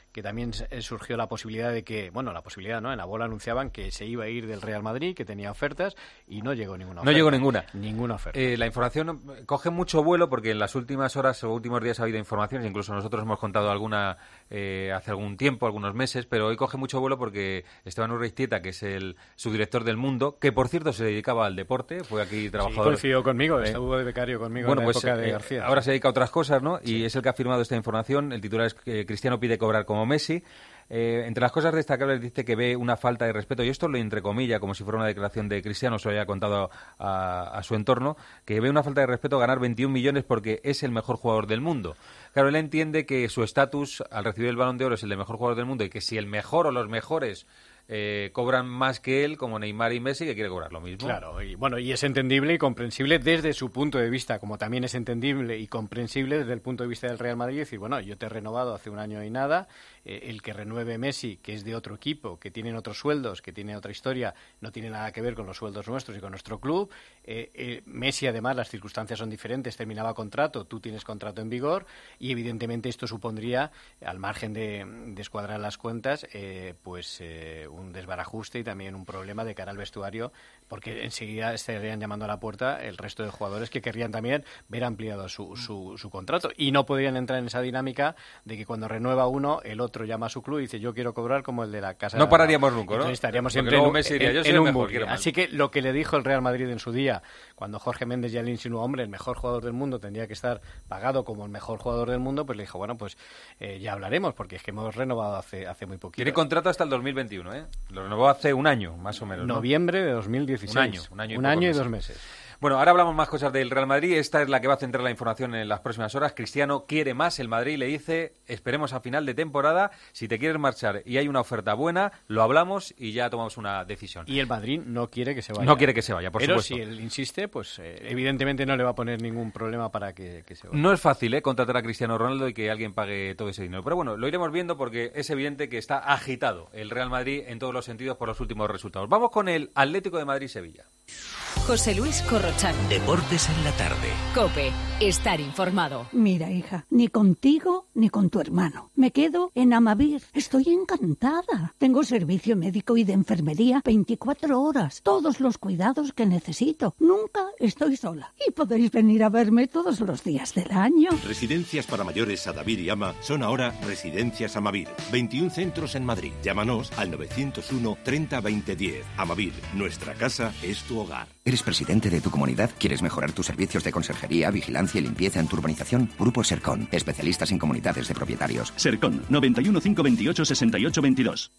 que también surgió la posibilidad de que, bueno, la posibilidad, ¿no? En la bola anunciaban que se iba a ir del Real Madrid, que tenía ofertas, y no llegó ninguna oferta. No llegó ninguna. Ninguna oferta. Eh, la información coge mucho vuelo porque en las últimas horas o últimos días ha habido informaciones, incluso nosotros hemos contado alguna eh, hace algún tiempo, algunos meses, pero hoy coge mucho vuelo porque Esteban Urreiztieta, que es el subdirector del Mundo, que por cierto se dedicaba al deporte, fue aquí trabajador. Sí, coincidió conmigo, eh, estuvo de becario conmigo bueno, en la pues, época de eh, García. Ahora se dedica a otras cosas, ¿no? Sí. Y es el que ha firmado esta información. El titular es que Cristiano pide cobrar como Messi. Eh, entre las cosas destacables dice que ve una falta de respeto, y esto lo entrecomilla como si fuera una declaración de Cristiano, se lo haya contado a, a su entorno, que ve una falta de respeto ganar veintiún millones porque es el mejor jugador del mundo. Claro, él entiende que su estatus al recibir el Balón de Oro es el de mejor jugador del mundo y que si el mejor o los mejores Eh, cobran más que él, como Neymar y Messi, que quiere cobrar lo mismo. Claro, y bueno, y es entendible y comprensible desde su punto de vista, como también es entendible y comprensible desde el punto de vista del Real Madrid, decir, bueno, yo te he renovado hace un año y nada, eh, el que renueve Messi, que es de otro equipo, que tienen otros sueldos, que tiene otra historia, no tiene nada que ver con los sueldos nuestros y con nuestro club. Eh, eh, Messi, además, las circunstancias son diferentes, terminaba contrato, tú tienes contrato en vigor, y evidentemente esto supondría, al margen de, de escuadrar las cuentas, eh, pues eh, un desbarajuste y también un problema de cara al vestuario, porque enseguida estarían llamando a la puerta el resto de jugadores que querrían también ver ampliado su, su, su contrato, y no podrían entrar en esa dinámica de que cuando renueva uno, el otro llama a su club y dice yo quiero cobrar como el de la casa. No pararíamos nunca, ¿no? Entonces estaríamos Porque siempre en, Messi diría, en, yo soy en el un mejor, bucle. Así que lo que le dijo el Real Madrid en su día, cuando Jorge Méndez ya le insinuó, hombre, el mejor jugador del mundo tendría que estar pagado como el mejor jugador del mundo, pues le dijo, bueno, pues eh, ya hablaremos, porque es que hemos renovado hace, hace muy poquito. Tiene contrato hasta el dos mil veintiuno, ¿eh? Lo renovó hace un año, más o menos, ¿no? Noviembre de dos mil dieciséis. Un año, un año y, un año y meses. dos meses. Bueno, ahora hablamos más cosas del Real Madrid. Esta es la que va a centrar la información en las próximas horas. Cristiano quiere más. El Madrid le dice, esperemos a final de temporada. Si te quieres marchar y hay una oferta buena, lo hablamos y ya tomamos una decisión. Y el Madrid no quiere que se vaya. No quiere que se vaya, por Pero supuesto. Pero si él insiste, pues eh, evidentemente no le va a poner ningún problema para que, que se vaya. No es fácil, ¿eh? Contratar a Cristiano Ronaldo y que alguien pague todo ese dinero. Pero bueno, lo iremos viendo porque es evidente que está agitado el Real Madrid en todos los sentidos por los últimos resultados. Vamos con el Atlético de Madrid-Sevilla. José Luis Corrochano. Deportes en la tarde. COPE. Estar informado. Mira, hija, ni contigo ni con tu hermano. Me quedo en Amavir. Estoy encantada. Tengo servicio médico y de enfermería veinticuatro horas. Todos los cuidados que necesito. Nunca estoy sola. Y podéis venir a verme todos los días del año. Residencias para mayores Sadavir y Ama son ahora Residencias Amavir. veintiún centros en Madrid. Llámanos al novecientos uno treinta veinte diez. Amavir, nuestra casa es tu hogar. ¿Eres presidente de tu comunidad? ¿Quieres mejorar tus servicios de conserjería, vigilancia y limpieza en tu urbanización? Grupo Sercon, especialistas en comunidades de propietarios. Sercon, noventa y uno, cinco veintiocho, sesenta y ocho veintidós.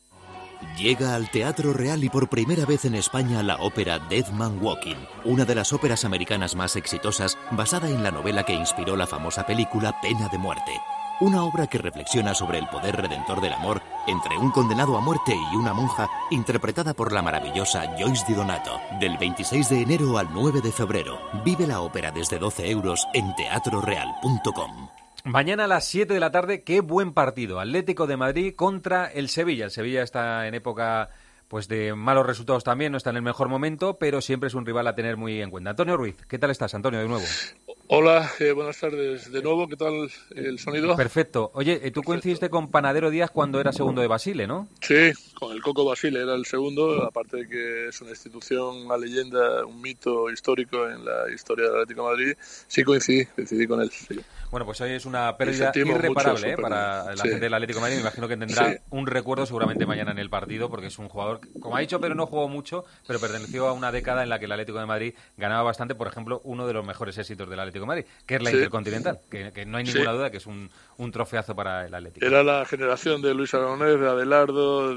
Llega al Teatro Real y por primera vez en España la ópera Dead Man Walking, una de las óperas americanas más exitosas, basada en la novela que inspiró la famosa película Pena de Muerte. Una obra que reflexiona sobre el poder redentor del amor entre un condenado a muerte y una monja, interpretada por la maravillosa Joyce Di Donato. Del veintiséis de enero al nueve de febrero. Vive la ópera desde doce euros en teatro real punto com. Mañana a las siete de la tarde, qué buen partido. Atlético de Madrid contra el Sevilla. El Sevilla está en época pues de malos resultados también, no está en el mejor momento, pero siempre es un rival a tener muy en cuenta. Antonio Ruiz, ¿qué tal estás, Antonio, de nuevo? Hola, eh, buenas tardes de nuevo, ¿qué tal el sonido? Perfecto. Oye, tú coincidiste con Panadero Díaz cuando era segundo de Basile, ¿no? Sí, con el Coco Basile era el segundo, aparte de que es una institución, una leyenda, un mito histórico en la historia del Atlético de Madrid, sí coincidí, coincidí con él, sí. Bueno, pues hoy es una pérdida irreparable ¿eh? para la sí. gente del Atlético de Madrid. Me imagino que tendrá sí. un recuerdo seguramente mañana en el partido, porque es un jugador, como ha dicho, pero no jugó mucho, pero perteneció a una década en la que el Atlético de Madrid ganaba bastante. Por ejemplo, uno de los mejores éxitos del Atlético de Madrid, que es la sí. Intercontinental, que, que no hay ninguna sí. duda que es un, un trofeazo para el Atlético. Era la generación de Luis Aragonés, de Abelardo,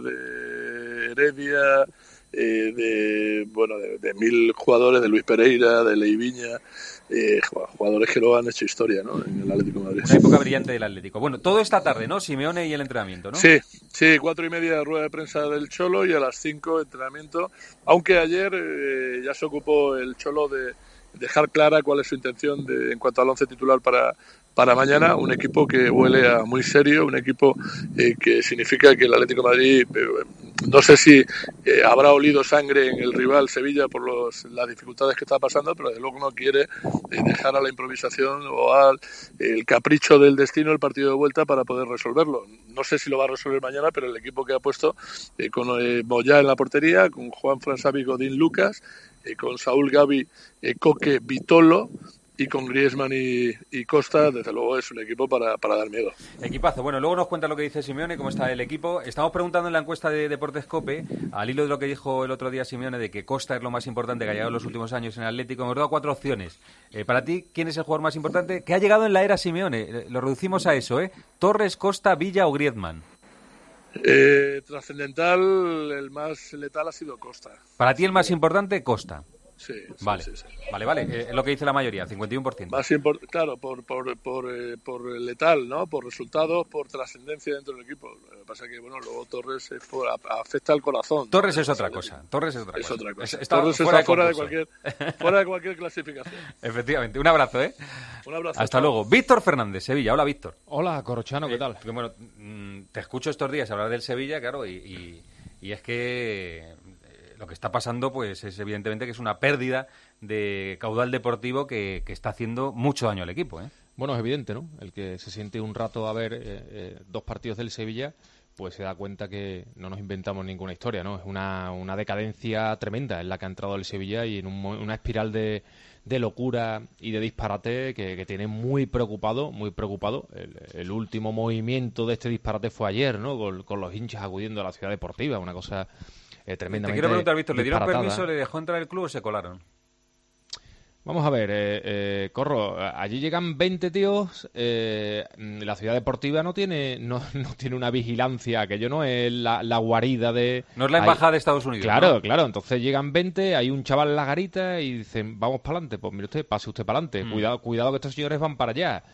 de Heredia, eh, de bueno de, de mil jugadores, de Luis Pereira, de Leiviña. Eh, jugadores que lo han hecho historia, ¿no? En el Atlético de Madrid. Una época brillante del Atlético. Bueno, todo esta tarde, ¿no? Simeone y el entrenamiento, ¿no? Sí, sí, cuatro y media rueda de prensa del Cholo y a las cinco entrenamiento. Aunque ayer eh, ya se ocupó el Cholo de dejar clara cuál es su intención de, en cuanto al once titular para, para mañana, un equipo que huele a muy serio, un equipo eh, que significa que el Atlético de Madrid, eh, no sé si eh, habrá olido sangre en el rival Sevilla por los, las dificultades que está pasando, pero desde luego no quiere eh, dejar a la improvisación o al el capricho del destino el partido de vuelta para poder resolverlo. No sé si lo va a resolver mañana, pero el equipo que ha puesto eh, con eh, Moyá en la portería, con Juan Fransavi, Godín, Lucas, eh, con Saúl, Gavi, eh, Coque, Vitolo, y con Griezmann y, y Costa, desde luego es un equipo para, para dar miedo. Equipazo. Bueno, luego nos cuenta lo que dice Simeone, cómo está el equipo. Estamos preguntando en la encuesta de Deportes COPE, al hilo de lo que dijo el otro día Simeone, de que Costa es lo más importante que ha llegado en los últimos años en el Atlético. Hemos dado cuatro opciones. Eh, para ti, ¿quién es el jugador más importante que ha llegado en la era Simeone? Eh, lo reducimos a eso, ¿eh? Torres, Costa, Villa o Griezmann. Eh, trascendental, el más letal ha sido Costa. Para ti el más importante, Costa. Sí, sí, vale, sí, sí. vale, vale, eh, es lo que dice la mayoría, cincuenta y uno por ciento. Más import- claro, por por, por, eh, por letal, ¿no? Por resultados, por trascendencia dentro del equipo. Lo que pasa es que, bueno, luego Torres es por, a, afecta al corazón. Torres es otra cosa, Torres es otra es cosa. Otra cosa. Es, está Torres fuera, está fuera de, concurso. cualquier, fuera de cualquier clasificación. Efectivamente, un abrazo, ¿eh? Un abrazo. Hasta chao. Luego. Víctor Fernández, Sevilla. Hola, Víctor. Hola, Corrochano, ¿qué eh, tal? Que, bueno, te escucho estos días hablar del Sevilla, claro, y, y, y es que lo que está pasando, pues es evidentemente que es una pérdida de caudal deportivo que, que está haciendo mucho daño al equipo, ¿eh? Bueno, es evidente, ¿no? El que se siente un rato a ver eh, eh, dos partidos del Sevilla, pues se da cuenta que no nos inventamos ninguna historia, ¿no? Es una, una decadencia tremenda en la que ha entrado el Sevilla y en un, una espiral de, de locura y de disparate que, que tiene muy preocupado, muy preocupado. El, el último movimiento de este disparate fue ayer, ¿no? Con, con los hinchas acudiendo a la ciudad deportiva, una cosa eh, tremendamente Te quiero preguntar, Víctor, ¿le dieron disparatada. permiso, le dejó entrar el club o se colaron? Vamos a ver, eh, eh, Corro, allí llegan veinte tíos, eh, la ciudad deportiva no tiene no, no tiene una vigilancia, aquello no es la, la guarida de... No es la embajada hay... de Estados Unidos, Claro, ¿no? claro, entonces llegan veinte, hay un chaval en la garita y dicen, vamos para adelante, pues mire usted, pase usted para adelante, mm. cuidado, cuidado que estos señores van para allá.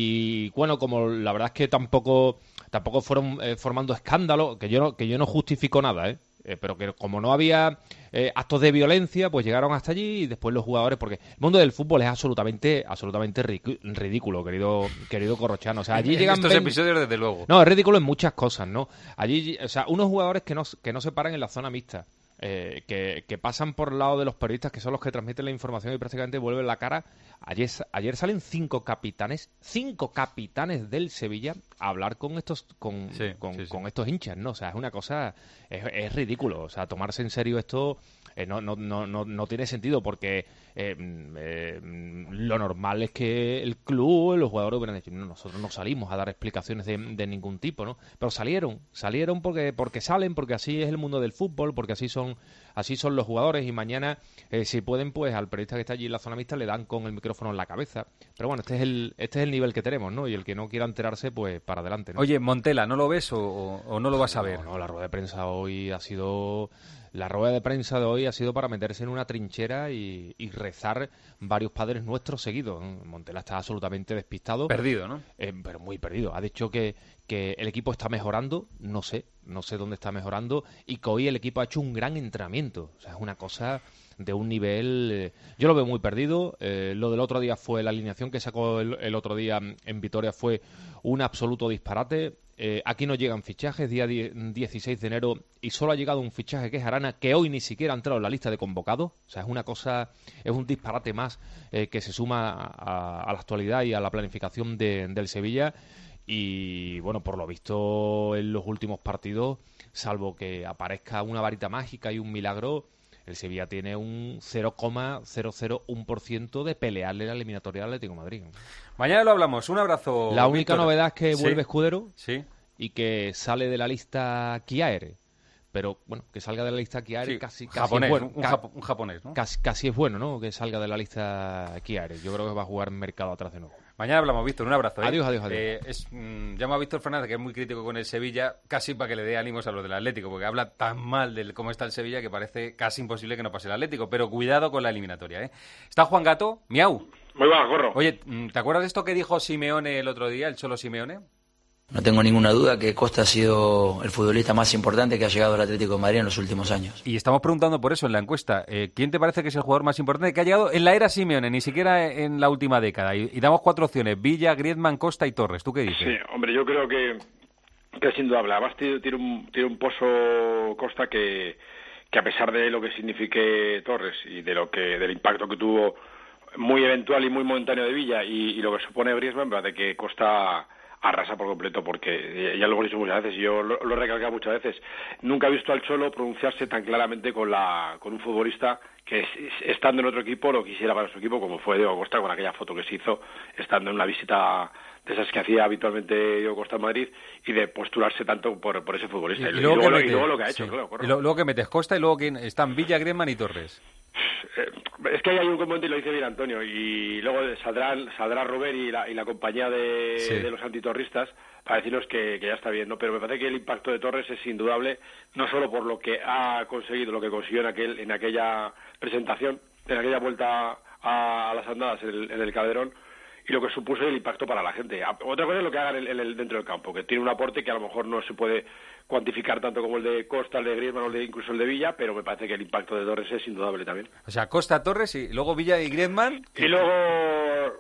Y bueno, como la verdad es que tampoco tampoco fueron eh, formando escándalo, que yo no, que yo no justifico nada, ¿eh? Eh, pero que como no había eh, actos de violencia, pues llegaron hasta allí y después los jugadores, porque el mundo del fútbol es absolutamente absolutamente ridículo, querido querido Corrochano. O sea, allí llegan estos veinte... episodios, desde luego. No, es ridículo en muchas cosas, ¿no? Allí, o sea, unos jugadores que no, que no se paran en la zona mixta, eh, que, que pasan por el lado de los periodistas, que son los que transmiten la información y prácticamente vuelven la cara. Ayer, ayer salen cinco capitanes, cinco capitanes del Sevilla a hablar con estos con, sí, con, sí, sí. con estos hinchas, ¿no? O sea, es una cosa, es, es ridículo. O sea, tomarse en serio esto eh, no, no, no, no, no tiene sentido porque eh, eh, lo normal es que el club, los jugadores hubieran dicho, no, nosotros no salimos a dar explicaciones de, de ningún tipo, ¿no? Pero salieron, salieron porque porque salen, porque así es el mundo del fútbol, porque así son así son los jugadores y mañana, eh, si pueden, pues al periodista que está allí en la zona mixta le dan con el micrófono en la cabeza. Pero bueno, este es el este es el nivel que tenemos, ¿no? Y el que no quiera enterarse, pues para adelante, ¿no? Oye, Montela, ¿no lo ves o, o, o no lo vas a ver? No, no, la rueda de prensa hoy ha sido... La rueda de prensa de hoy ha sido para meterse en una trinchera y, y rezar varios padres nuestros seguidos. Montela está absolutamente despistado. Perdido, ¿no? Eh, pero muy perdido. Ha dicho que, que el equipo está mejorando, no sé, no sé dónde está mejorando, y que hoy el equipo ha hecho un gran entrenamiento. O sea, es una cosa de un nivel... Eh, yo lo veo muy perdido. Eh, lo del otro día fue, la alineación que sacó el, el otro día en Vitoria fue un absoluto disparate. Eh, aquí no llegan fichajes, día dieciséis de enero, y solo ha llegado un fichaje que es Arana, que hoy ni siquiera ha entrado en la lista de convocados. O sea, es una cosa, es un disparate más eh, que se suma a, a la actualidad y a la planificación de, del Sevilla. Y bueno, por lo visto en los últimos partidos, salvo que aparezca una varita mágica y un milagro, el Sevilla tiene un cero coma cero cero uno por ciento de pelearle la eliminatoria al Atlético de Madrid. Mañana lo hablamos. Un abrazo, La única Víctor. novedad es que vuelve ¿Sí? Escudero sí. y que sale de la lista Chiaere. Pero bueno, que salga de la lista Chiaere sí. casi, casi japonés, es bueno. Un, Ca- japo- un japonés, ¿no? Casi, casi es bueno, ¿no? Que salga de la lista Chiaere. Yo creo que va a jugar mercado atrás de nuevo. Mañana hablamos, Víctor. Un abrazo. ¿eh? Adiós, adiós, adiós. Eh, es, mm, llamo a Víctor Fernández, que es muy crítico con el Sevilla, casi para que le dé ánimos a los del Atlético, porque habla tan mal de cómo está el Sevilla que parece casi imposible que no pase el Atlético. Pero cuidado con la eliminatoria, ¿eh? Está Juan Gato. Miau. Muy va, corro. Oye, ¿te acuerdas de esto que dijo Simeone el otro día, el Cholo Simeone? No tengo ninguna duda que Costa ha sido el futbolista más importante que ha llegado al Atlético de Madrid en los últimos años. Y estamos preguntando por eso en la encuesta. Eh, ¿Quién te parece que es el jugador más importante que ha llegado en la era Simeone, ni siquiera en la última década? Y, y damos cuatro opciones: Villa, Griezmann, Costa y Torres. ¿Tú qué dices? Sí, hombre, yo creo que, que es indudable. Además tiene, tiene, un, tiene un pozo Costa que, que a pesar de lo que signifique Torres y de lo que del impacto que tuvo muy eventual y muy momentáneo de Villa y, y lo que supone Griezmann, me parece que Costa arrasa por completo, porque ya lo hemos dicho muchas veces y yo lo, lo he recalcado muchas veces. Nunca he visto al Cholo pronunciarse tan claramente con la con un futbolista que es, estando en otro equipo lo quisiera para su equipo, como fue Diego Costa con aquella foto que se hizo estando en una visita de esas que hacía habitualmente Diego Costa en Madrid, y de postularse tanto por, por ese futbolista. Y, y, luego, y, luego, metes, y luego lo que ha hecho, sí. claro. Y lo, luego que metes Costa y luego que están Villa, Griezmann y Torres. Es que ahí hay un componente, y lo dice bien Antonio, y luego saldrán, saldrá Robert y la, y la compañía de, sí. de los antitorristas para decirnos que, que ya está bien, ¿no? Pero me parece que el impacto de Torres es indudable, no solo por lo que ha conseguido, lo que consiguió en aquel en aquella presentación, en aquella vuelta a, a las andadas en el, en el Calderón, y lo que supuso el impacto para la gente. Otra cosa es lo que hagan en el, en el, dentro del campo, que tiene un aporte que a lo mejor no se puede cuantificar tanto como el de Costa, el de Griezmann o el de, incluso el de Villa, pero me parece que el impacto de Torres es indudable también. O sea, Costa, Torres y luego Villa y Griezmann. Y luego,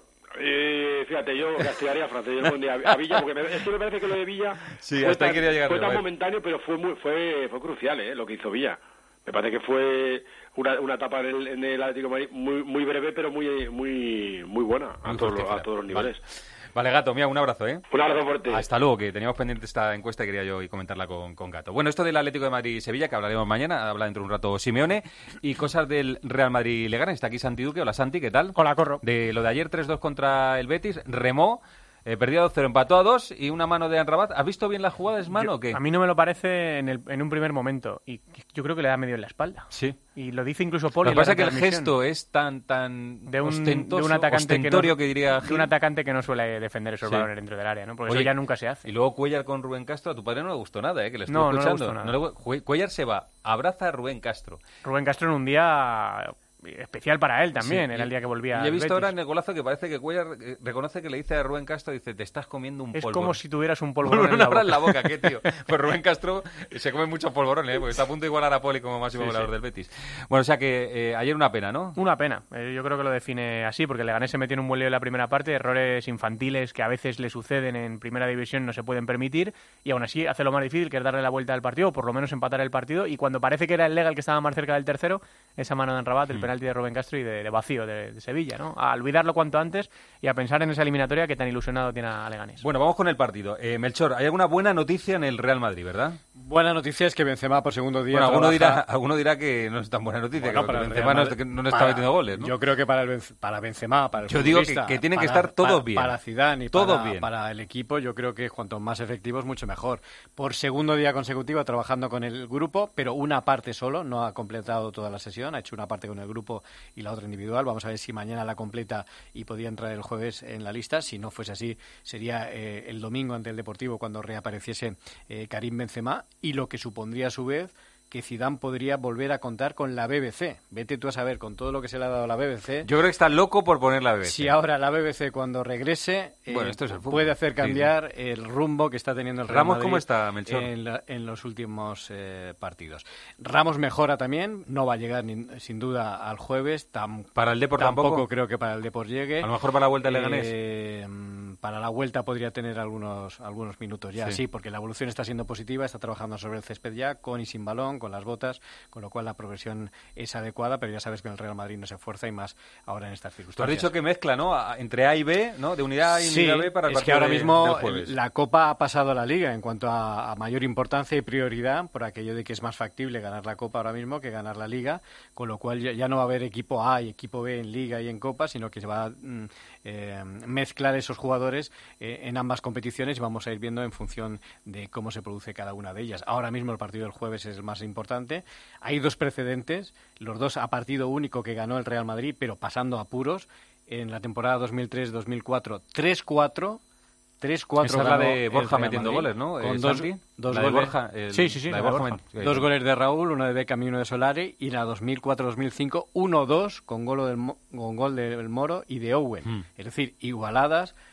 eh, fíjate, yo castigaría a Francia, yo pondría a Villa, porque me, esto me parece que lo de Villa sí, fue hasta tan, quería llegar fue tan momentáneo, pero fue muy, fue fue crucial, eh, lo que hizo Villa. Me parece que fue una, una etapa en el, en el Atlético de Madrid muy muy breve, pero muy muy muy buena a, muy todos, los, a todos los niveles. Vale. Vale, Gato, mira, un abrazo, ¿eh? Un abrazo fuerte. Hasta luego, que teníamos pendiente esta encuesta y quería yo comentarla con, con Gato. Bueno, esto del Atlético de Madrid y Sevilla, que hablaremos mañana, habla dentro de un rato Simeone, y cosas del Real Madrid Leganés. Está aquí Santi Duque. Hola, Santi, ¿qué tal? Hola, Corro. De lo de ayer tres dos contra el Betis, remó, eh, perdió dos cero, empató a dos y una mano de Amrabat. ¿Has visto bien la jugada? ¿Es mano yo, o qué? A mí no me lo parece en, el, en un primer momento, y yo creo que le da medio en la espalda. Sí. Y lo dice incluso Poli. Lo que pasa es que el gesto es tan tan de un, ostentoso, de un atacante ostentorio que, no, que diría Gil. De un atacante que no suele defender esos sí. balones dentro del área, ¿no? Porque Oye, eso ya nunca se hace. Y luego Cuéllar con Rubén Castro, a tu padre no le gustó nada, ¿eh? Que le estoy no, escuchando. No le gustó nada. No le... Cuéllar se va, abraza a Rubén Castro. Rubén Castro en un día especial para él también, sí, era el día que volvía. Y he visto Betis. ahora en el golazo que parece que Cuéllar eh, reconoce que le dice a Rubén Castro, dice, te estás comiendo un es polvorón. Es como si tuvieras un polvorón en la boca. en la boca, ¿qué tío? Pues Rubén Castro se come muchos polvorones, ¿eh? Porque está a punto de igualar a Poli como máximo sí, goleador sí. del Betis. Bueno, o sea que eh, ayer una pena, ¿no? Una pena, eh, yo creo que lo define así, porque el Leganés se metió en un buen lío en la primera parte, errores infantiles que a veces le suceden en primera división no se pueden permitir, y aún así hace lo más difícil, que es darle la vuelta al partido, o por lo menos empatar el partido, y cuando parece que era el Lega el que estaba más cerca del tercero, esa mano de Amrabat, el mm. penalti de Rubén Castro y de De, de vacío de, de Sevilla, ¿no? A olvidarlo cuanto antes y a pensar en esa eliminatoria que tan ilusionado tiene a Leganés. Bueno, vamos con el partido. Eh, Melchor, hay alguna buena noticia en el Real Madrid, ¿verdad? Buena noticia es que Benzema por segundo día bueno, alguno trabaja... dirá, alguno dirá que no es tan buena noticia, bueno, que Benzema no, no está para, metiendo goles, ¿no? Yo creo que para, el, para Benzema, para el Yo digo que, que tienen que para, estar todos para, bien. Para Zidane y todos para, bien. para el equipo, yo creo que cuanto más efectivos, mucho mejor. Por segundo día consecutivo trabajando con el grupo, pero una parte solo, no ha completado toda la sesión, ha hecho una parte con el grupo y la otra individual. Vamos a ver si mañana la completa y podía entrar el jueves en la lista. Si no fuese así, sería eh, el domingo ante el Deportivo cuando reapareciese eh, Karim Benzema, y lo que supondría a su vez que Zidane podría volver a contar con la B B C. Vete tú a saber, con todo lo que se le ha dado a la B B C... Yo creo que está loco por poner la B B C. Si ahora la B B C, cuando regrese, eh, bueno, esto es el fútbol. Puede hacer cambiar sí, sí. el rumbo que está teniendo el Real Ramos, Madrid. ¿cómo está, Melchor? En, la, en los últimos eh, partidos. Ramos mejora también, no va a llegar ni, sin duda al jueves. Tam, ¿Para el Depor tampoco? Tampoco creo que para el Depor llegue. A lo mejor para la vuelta de Leganés. Eh, para la vuelta podría tener algunos algunos minutos ya, sí. sí, porque la evolución está siendo positiva, está trabajando sobre el césped ya, con y sin balón, con las botas, con lo cual la progresión es adecuada, pero ya sabes que en el Real Madrid no se esfuerza, y más ahora en estas circunstancias. Tú has dicho que mezcla, ¿no? Entre A y B, ¿no? De unidad A y sí, unidad B para el es partido que ahora de, mismo del jueves. La Copa ha pasado a la Liga en cuanto a, a mayor importancia y prioridad, por aquello de que es más factible ganar la Copa ahora mismo que ganar la Liga, con lo cual ya, ya no va a haber equipo A y equipo B en Liga y en Copa, sino que se va a mm, eh, mezclar esos jugadores eh, en ambas competiciones, y vamos a ir viendo en función de cómo se produce cada una de ellas. Ahora mismo el partido del jueves es el más importante. Hay dos precedentes, los dos a partido único que ganó el Real Madrid, pero pasando apuros. En la temporada dos mil tres dos mil cuatro, tres cuatro. tres cuatro. Esa es la de Borja metiendo goles, ¿no? Con eh, dos, dos la goles. De Borja, el, sí, sí, sí. La de Borja, Borja. Dos goles de Raúl, uno de Beckham y uno de Solari. Y la dos mil cuatro dos mil cinco, uno dos con gol del, con gol del Moro y de Owen. Mm. Es decir, igualadas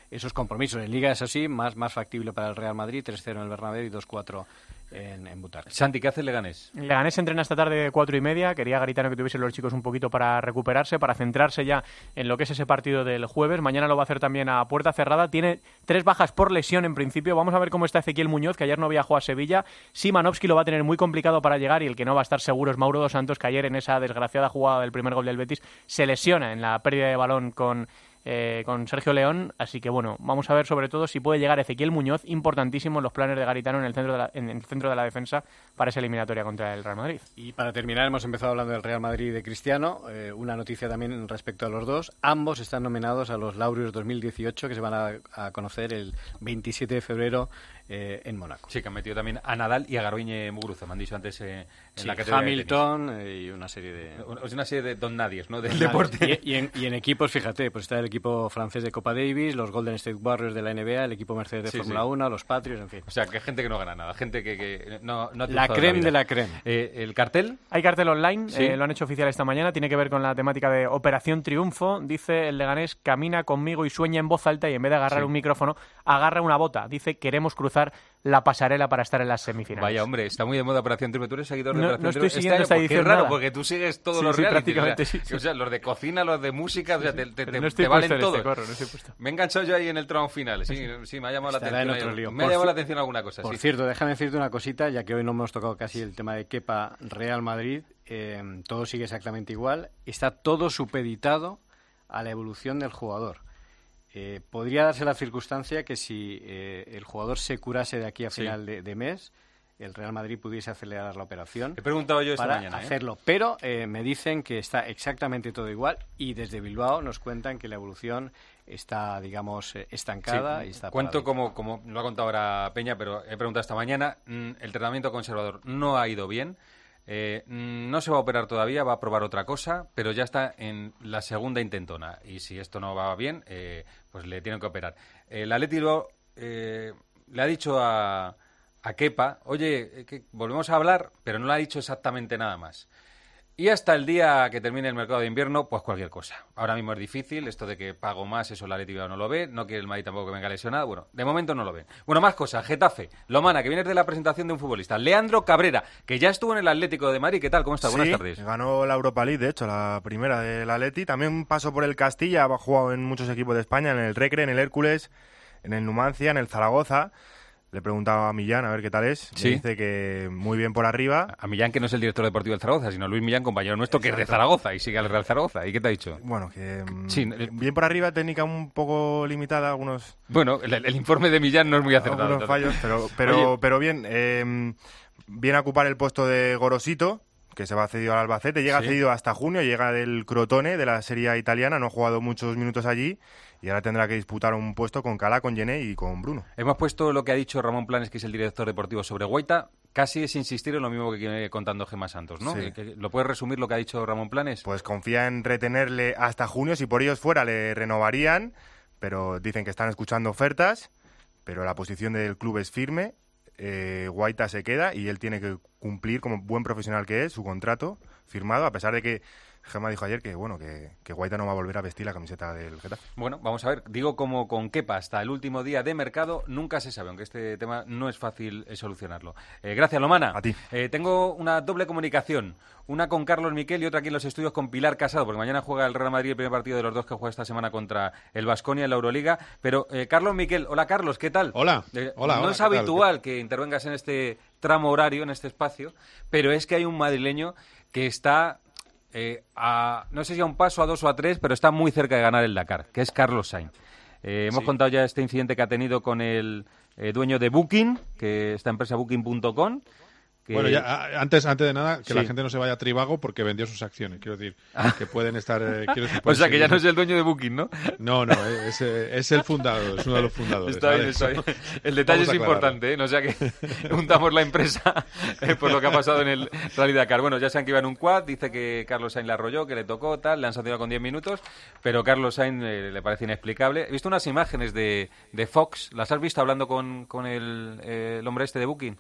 esos compromisos. En Liga es así, más, más factible para el Real Madrid, tres cero en el Bernabéu y dos cuatro en, en Butarque. Santi, ¿qué hace el Leganés? El Leganés entrena esta tarde cuatro y media. Quería Garitano que tuviesen los chicos un poquito para recuperarse, para centrarse ya en lo que es ese partido del jueves. Mañana lo va a hacer también a puerta cerrada. Tiene tres bajas por lesión en principio. Vamos a ver cómo está Ezequiel Muñoz, que ayer no viajó a Sevilla. Szymanowski lo va a tener muy complicado para llegar y el que no va a estar seguro es Mauro dos Santos, que ayer en esa desgraciada jugada del primer gol del Betis se lesiona en la pérdida de balón con... Eh, con Sergio León, así que bueno, vamos a ver sobre todo si puede llegar Ezequiel Muñoz, importantísimo en los planes de Garitano en el centro de la, en el centro de la defensa para esa eliminatoria contra el Real Madrid. Y para terminar, hemos empezado hablando del Real Madrid y de Cristiano, eh, una noticia también respecto a los dos, ambos están nominados a los Laureus dos mil dieciocho que se van a, a conocer el veintisiete de febrero eh, en Mónaco. Sí, que han metido también a Nadal y a Garbiñe Muguruza, me han dicho antes eh, en sí, la categoría Hamilton eh, y una serie de... Es una serie de don nadies, ¿no? Del deporte. Y, y, en, y en equipos, fíjate, pues está el equipo francés de Copa Davis, los Golden State Warriors de la N B A, el equipo Mercedes de Sí, Fórmula sí. uno, los Patriots, en fin. O sea, que gente que no gana nada, gente que, que no, no ha La triunfado en creme vida. de la creme. Eh, ¿El cartel? Hay cartel online, Sí. eh, lo han hecho oficial esta mañana, tiene que ver con la temática de Operación Triunfo. Dice el Leganés, camina conmigo y sueña en voz alta y en vez de agarrar Sí. un micrófono, agarra una bota. Dice, queremos cruzar la pasarela para estar en las semifinales. Vaya, hombre, está muy de moda Operación Triunfo. ¿Tú eres seguidor de No- Operación no estoy Triunfo? siguiendo Este esta año, pues, edición qué raro, nada. porque tú sigues todos Sí, los sí, realities. prácticamente o sea, sí, sí. O sea, los de cocina, los de música, o sea, te, te, Pero te- no estoy te puesto valen en este todos. corro, no estoy puesto. Me he enganchado yo ahí en el tramo final. Sí, sí, me ha llamado la Estará atención. en otro ahí- lío. Me ha Por llamado ci- la atención alguna cosa. Por sí. cierto, déjame decirte una cosita, ya que hoy no hemos tocado casi el tema de Kepa Real Madrid, eh, todo sigue exactamente igual, está todo supeditado a la evolución del jugador. Eh, podría darse la circunstancia que si eh, el jugador se curase de aquí a Sí. final de, de mes, el Real Madrid pudiese acelerar la operación. He preguntado yo esta para mañana, ¿eh? hacerlo, pero eh, me dicen que está exactamente todo igual y desde Bilbao nos cuentan que la evolución está, digamos, eh, estancada Sí, y está cuento paradita. como, como lo ha contado ahora Peña, pero he preguntado esta mañana. mm, El tratamiento conservador no ha ido bien. Eh, mm, no se va a operar todavía, va a probar otra cosa, pero ya está en la segunda intentona. Y si esto no va bien, eh, pues le tienen que operar. El Atleti Bilbao, eh, le ha dicho a, a Kepa, oye, eh, que volvemos a hablar, pero no le ha dicho exactamente nada más. Y hasta el día que termine el mercado de invierno, pues cualquier cosa. Ahora mismo es difícil, esto de que pago más, eso el Atleti Bilbao no lo ve, no quiere el Madrid tampoco que venga lesionado, bueno, de momento no lo ven. Bueno, más cosas, Getafe, Lomana, que viene de la presentación de un futbolista, Leandro Cabrera, que ya estuvo en el Atlético de Madrid, ¿qué tal? ¿Cómo estás? Sí, Buenas tardes. ganó la Europa League, de hecho, la primera del Atleti. También pasó por el Castilla, ha jugado en muchos equipos de España, en el Recre, en el Hércules, en el Numancia, en el Zaragoza. Le preguntaba a Millán a ver qué tal es. Sí. Me dice que muy bien por arriba. A Millán, que no es el director deportivo del Zaragoza, sino Luis Millán, compañero nuestro, que es de Exacto. Zaragoza y sigue al Real Zaragoza. ¿Y qué te ha dicho? Bueno, que mm, Sí, el- bien por arriba, técnica un poco limitada, algunos, Bueno, el, el informe de Millán no es muy acertado. algunos entonces. fallos, pero, pero, Oye, pero bien. Eh, viene a ocupar el puesto de Gorosito, que se va cedido al Albacete. Llega Sí. cedido hasta junio, llega del Crotone, de la Serie A italiana. No ha jugado muchos minutos allí y ahora tendrá que disputar un puesto con Calá, con Gené y con Bruno. Hemos puesto lo que ha dicho Ramón Planes, que es el director deportivo, sobre Guaita. Casi es insistir en lo mismo que viene contando Gemma Santos, ¿no? Sí. Que- que- ¿Lo puedes resumir lo que ha dicho Ramón Planes? Pues confía en retenerle hasta junio. Si por ellos fuera, le renovarían, pero dicen que están escuchando ofertas, pero la posición del club es firme. Eh, Guaita se queda y él tiene que cumplir, como buen profesional que es, su contrato firmado, a pesar de que Gemma dijo ayer que bueno que, que Guaita no va a volver a vestir la camiseta del Getafe. Bueno, vamos a ver. Digo, como con Kepa hasta el último día de mercado, nunca se sabe, aunque este tema no es fácil eh, solucionarlo. Eh, gracias, Lomana. A ti. Eh, tengo una doble comunicación. Una con Carlos Miquel y otra aquí en los estudios con Pilar Casado, porque mañana juega el Real Madrid el primer partido de los dos que juega esta semana contra el Baskonia en la Euroliga. Pero, eh, Carlos Miquel, hola Carlos, ¿qué tal? Hola. Eh, Hola, no hola, es ¿qué tal? habitual que intervengas en este tramo horario, en este espacio, pero es que hay un madrileño que está... Eh, a, no sé si a un paso, a dos o a tres, pero está muy cerca de ganar el Dakar, que es Carlos Sainz. Eh, hemos Sí. contado ya este incidente que ha tenido con el eh, dueño de Booking, que esta empresa booking punto com. Que... Bueno, ya, a- antes, antes de nada, que Sí. la gente no se vaya a Trivago porque vendió sus acciones. Quiero decir, que pueden estar... eh, quiero decir, O pueden sea, que ya seguir- no es el dueño de Booking, ¿no? No, no, es, eh, es el fundador, es uno de los fundadores. Está bien, ¿vale? está bien. El detalle Vamos es a aclararlo. importante, ¿eh? No sea que juntamos la empresa eh, por lo que ha pasado en el Rally Dakar. Bueno, ya saben que iba en un quad, dice que Carlos Sainz le arrolló, que le tocó, tal, le han sancionado con diez minutos, pero Carlos Sainz eh, le parece inexplicable. He visto unas imágenes de, de Fox, ¿las has visto hablando con, con el, eh, el hombre este de Booking?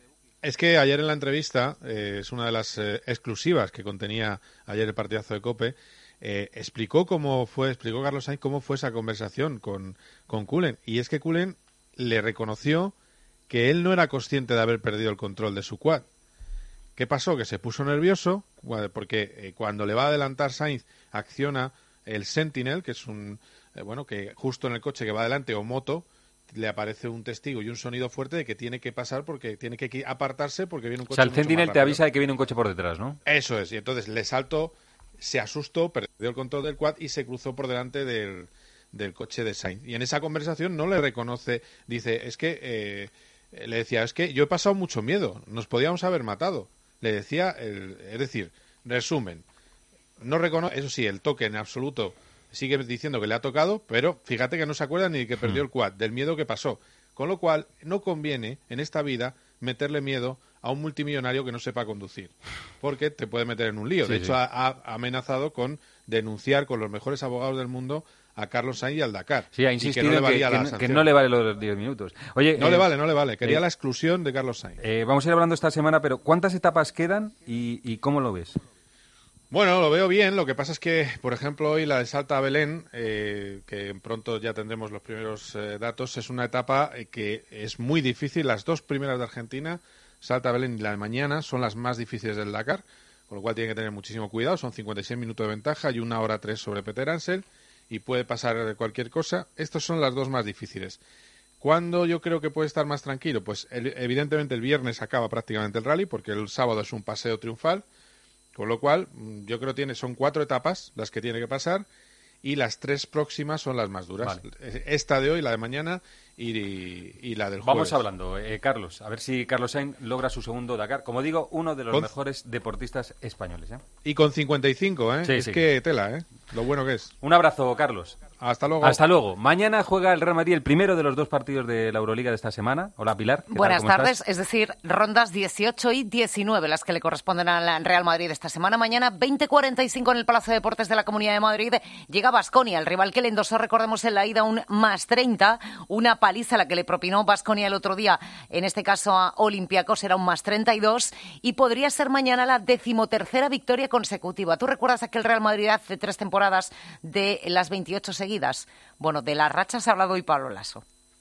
Es que ayer en la entrevista, eh, es una de las eh, exclusivas que contenía ayer el partidazo de COPE, eh, explicó cómo fue, explicó Carlos Sainz cómo fue esa conversación con, con Cullen. Y es que Cullen le reconoció que él no era consciente de haber perdido el control de su quad. ¿Qué pasó? Que se puso nervioso porque eh, cuando le va a adelantar Sainz acciona el Sentinel, que es un, eh, bueno, que justo en el coche que va adelante o moto, le aparece un testigo y un sonido fuerte de que tiene que pasar porque tiene que apartarse porque viene un coche. O sea, el Sentinel te avisa de que viene un coche por detrás, ¿no? Eso es, y entonces le saltó, se asustó, perdió el control del quad y se cruzó por delante del, del coche de Sainz. Y en esa conversación no le reconoce, dice, es que, eh, le decía, es que yo he pasado mucho miedo, nos podíamos haber matado. Le decía, el, es decir, resumen, no reconoce, eso sí, el toque en absoluto. Sigue diciendo que le ha tocado, pero fíjate que no se acuerda ni de que perdió el quad, del miedo que pasó. Con lo cual, no conviene en esta vida meterle miedo a un multimillonario que no sepa conducir, porque te puede meter en un lío. Sí, de sí. hecho, ha, ha amenazado con denunciar con los mejores abogados del mundo a Carlos Sainz y al Dakar. Sí, ha y insistido que no le en que, valía la que no- que sanción. no le vale los diez minutos. Oye, No eh, le vale, no le vale. Quería eh, la exclusión de Carlos Sainz. eh, vamos a ir hablando esta semana, pero ¿cuántas etapas quedan y, y cómo lo ves? Bueno, lo veo bien. Lo que pasa es que, por ejemplo, hoy la de Salta a Belén, eh, que pronto ya tendremos los primeros eh, datos, es una etapa eh, que es muy difícil. Las dos primeras de Argentina, Salta a Belén y la de mañana, son las más difíciles del Dakar, con lo cual tiene que tener muchísimo cuidado. Son cincuenta y seis minutos de ventaja y una hora tres sobre Peter Ansel, y puede pasar cualquier cosa. Estas son las dos más difíciles. ¿Cuándo yo creo que puede estar más tranquilo? Pues el- evidentemente el viernes acaba prácticamente el rally, porque el sábado es un paseo triunfal. Con lo cual, mm, yo creo que tiene, son cuatro etapas las que tiene que pasar y las tres próximas son las más duras. Vale. Esta de hoy, la de mañana y, y la del jueves. Vamos hablando, eh, Carlos, a ver si Carlos Sainz logra su segundo Dakar. Como digo, uno de los Con- mejores deportistas españoles. ¿eh? Y con cincuenta y cinco, ¿eh? Sí, es sí. que tela, ¿eh? Lo bueno que es. Un abrazo, Carlos. Hasta luego. Hasta luego. Mañana juega el Real Madrid el primero de los dos partidos de la Euroliga de esta semana. Hola, Pilar. ¿qué tal? Buenas ¿Cómo tardes, estás? es decir, rondas dieciocho y diecinueve las que le corresponden al Real Madrid esta semana. Mañana, veinte cuarenta y cinco en el Palacio de Deportes de la Comunidad de Madrid, llega Baskonia, el rival que le endosó, recordemos, en la ida un más treinta, una paliza la que le propinó Baskonia el otro día, en este caso a Olympiacos, era un más treinta y dos, y podría ser mañana la decimotercera victoria consecutiva. ¿Tú recuerdas aquel Real Madrid hace tres temporadas de las veintiocho seguidas? Bueno, de las rachas ha hablado hoy Pablo Lasso.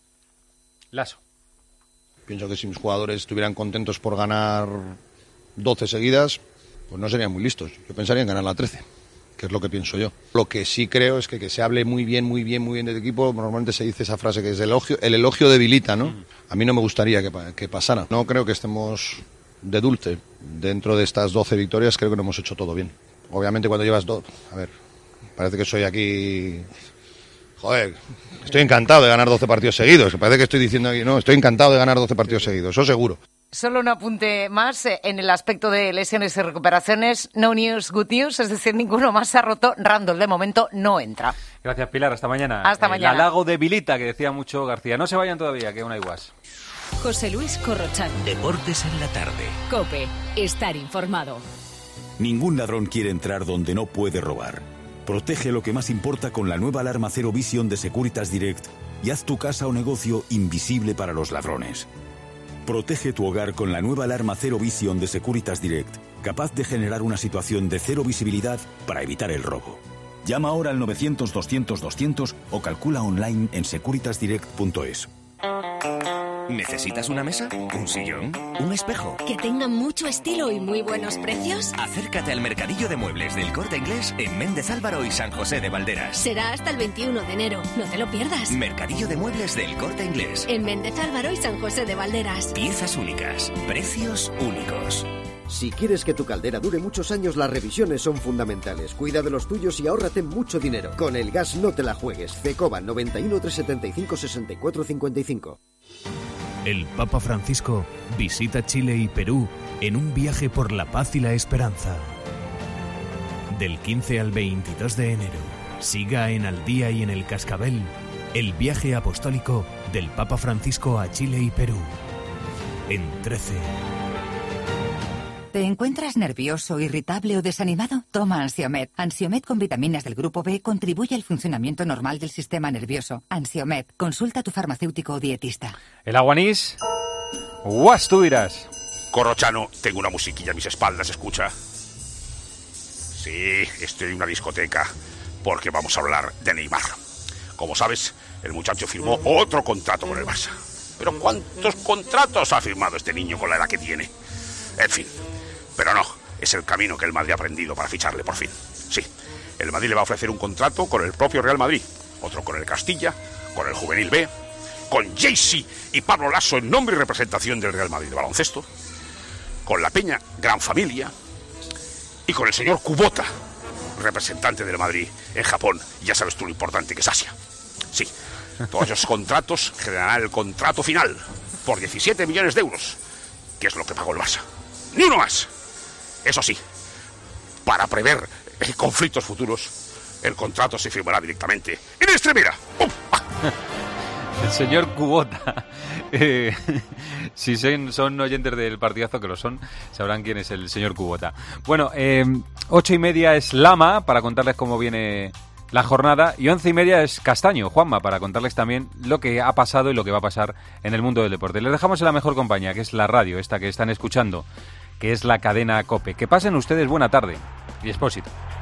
Lasso. Pienso que si mis jugadores estuvieran contentos por ganar doce seguidas, pues no serían muy listos. Yo pensaría en ganar la trece, que es lo que pienso yo. Lo que sí creo es que que se hable muy bien, muy bien, muy bien del equipo. Normalmente se dice esa frase que es el elogio, el elogio debilita, ¿no? A mí no me gustaría que, pa- que pasara. No creo que estemos de dulce. Dentro de estas doce victorias creo que no hemos hecho todo bien. Obviamente cuando llevas dos... A ver, parece que soy aquí... Joder, estoy encantado de ganar doce partidos seguidos. Parece que estoy diciendo aquí, no, estoy encantado de ganar doce partidos seguidos, eso seguro. Solo un apunte más eh, en el aspecto de lesiones y recuperaciones. No news, good news, es decir, ninguno más se ha roto. Randall, de momento, no entra. Gracias, Pilar. Hasta mañana. Hasta El mañana. halago debilita, que decía mucho García. No se vayan todavía, que aún hay guas. José Luis Corrochano. Deportes en la tarde. COPE. Estar informado. Ningún ladrón quiere entrar donde no puede robar. Protege lo que más importa con la nueva alarma Zero Vision de Securitas Direct y haz tu casa o negocio invisible para los ladrones. Protege tu hogar con la nueva alarma Zero Vision de Securitas Direct, capaz de generar una situación de cero visibilidad para evitar el robo. Llama ahora al novecientos doscientos doscientos o calcula online en securitas direct punto es. ¿Necesitas una mesa? ¿Un sillón? ¿Un espejo? ¿Que tengan mucho estilo y muy buenos precios? Acércate al Mercadillo de Muebles del Corte Inglés en Méndez Álvaro y San José de Valderas. Será hasta el veintiuno de enero. No te lo pierdas. Mercadillo de Muebles del Corte Inglés. En Méndez Álvaro y San José de Valderas. Piezas únicas, precios únicos. Si quieres que tu caldera dure muchos años, las revisiones son fundamentales. Cuida de los tuyos y ahórrate mucho dinero. Con el gas no te la juegues. Cecoba noventa y uno, trescientos setenta y cinco, sesenta y cuatro cincuenta y cinco. El Papa Francisco visita Chile y Perú en un viaje por la paz y la esperanza. Del quince al veintidós de enero, siga en Al Día y en El Cascabel el viaje apostólico del Papa Francisco a Chile y Perú. En trece. ¿Te encuentras nervioso, irritable o desanimado? Toma Ansiomed. Ansiomed con vitaminas del grupo B contribuye al funcionamiento normal del sistema nervioso. Ansiomed. Consulta a tu farmacéutico o dietista. El aguanís. Guas, tú dirás. Corrochano, tengo una musiquilla a mis espaldas, ¿escucha? Sí, estoy en una discoteca porque vamos a hablar de Neymar. Como sabes, el muchacho firmó otro contrato con el Barça. Pero ¿cuántos contratos ha firmado este niño con la edad que tiene? En fin, pero no, es el camino que el Madrid ha aprendido para ficharle por fin. Sí, el Madrid le va a ofrecer un contrato con el propio Real Madrid, otro con el Castilla, con el Juvenil B, con Jaycee y Pablo Lasso en nombre y representación del Real Madrid de baloncesto, con la Peña Gran Familia y con el señor Kubota, representante del Madrid en Japón. Ya sabes tú lo importante que es Asia. Sí, todos esos contratos generarán el contrato final por diecisiete millones de euros, que es lo que pagó el Barça. ¡Ni uno más! Eso sí, para prever conflictos futuros, el contrato se firmará directamente en Extremera. ¡Pum! El señor Kubota. Eh, si son, son oyentes del partidazo, que lo son, sabrán quién es el señor Kubota. Bueno, eh, ocho y media es Lama, para contarles cómo viene la jornada, y once y media es Castaño, Juanma, para contarles también lo que ha pasado y lo que va a pasar en el mundo del deporte. Les dejamos en la mejor compañía, que es la radio, esta que están escuchando, que es la cadena COPE. Que pasen ustedes buena tarde. Y Expósito.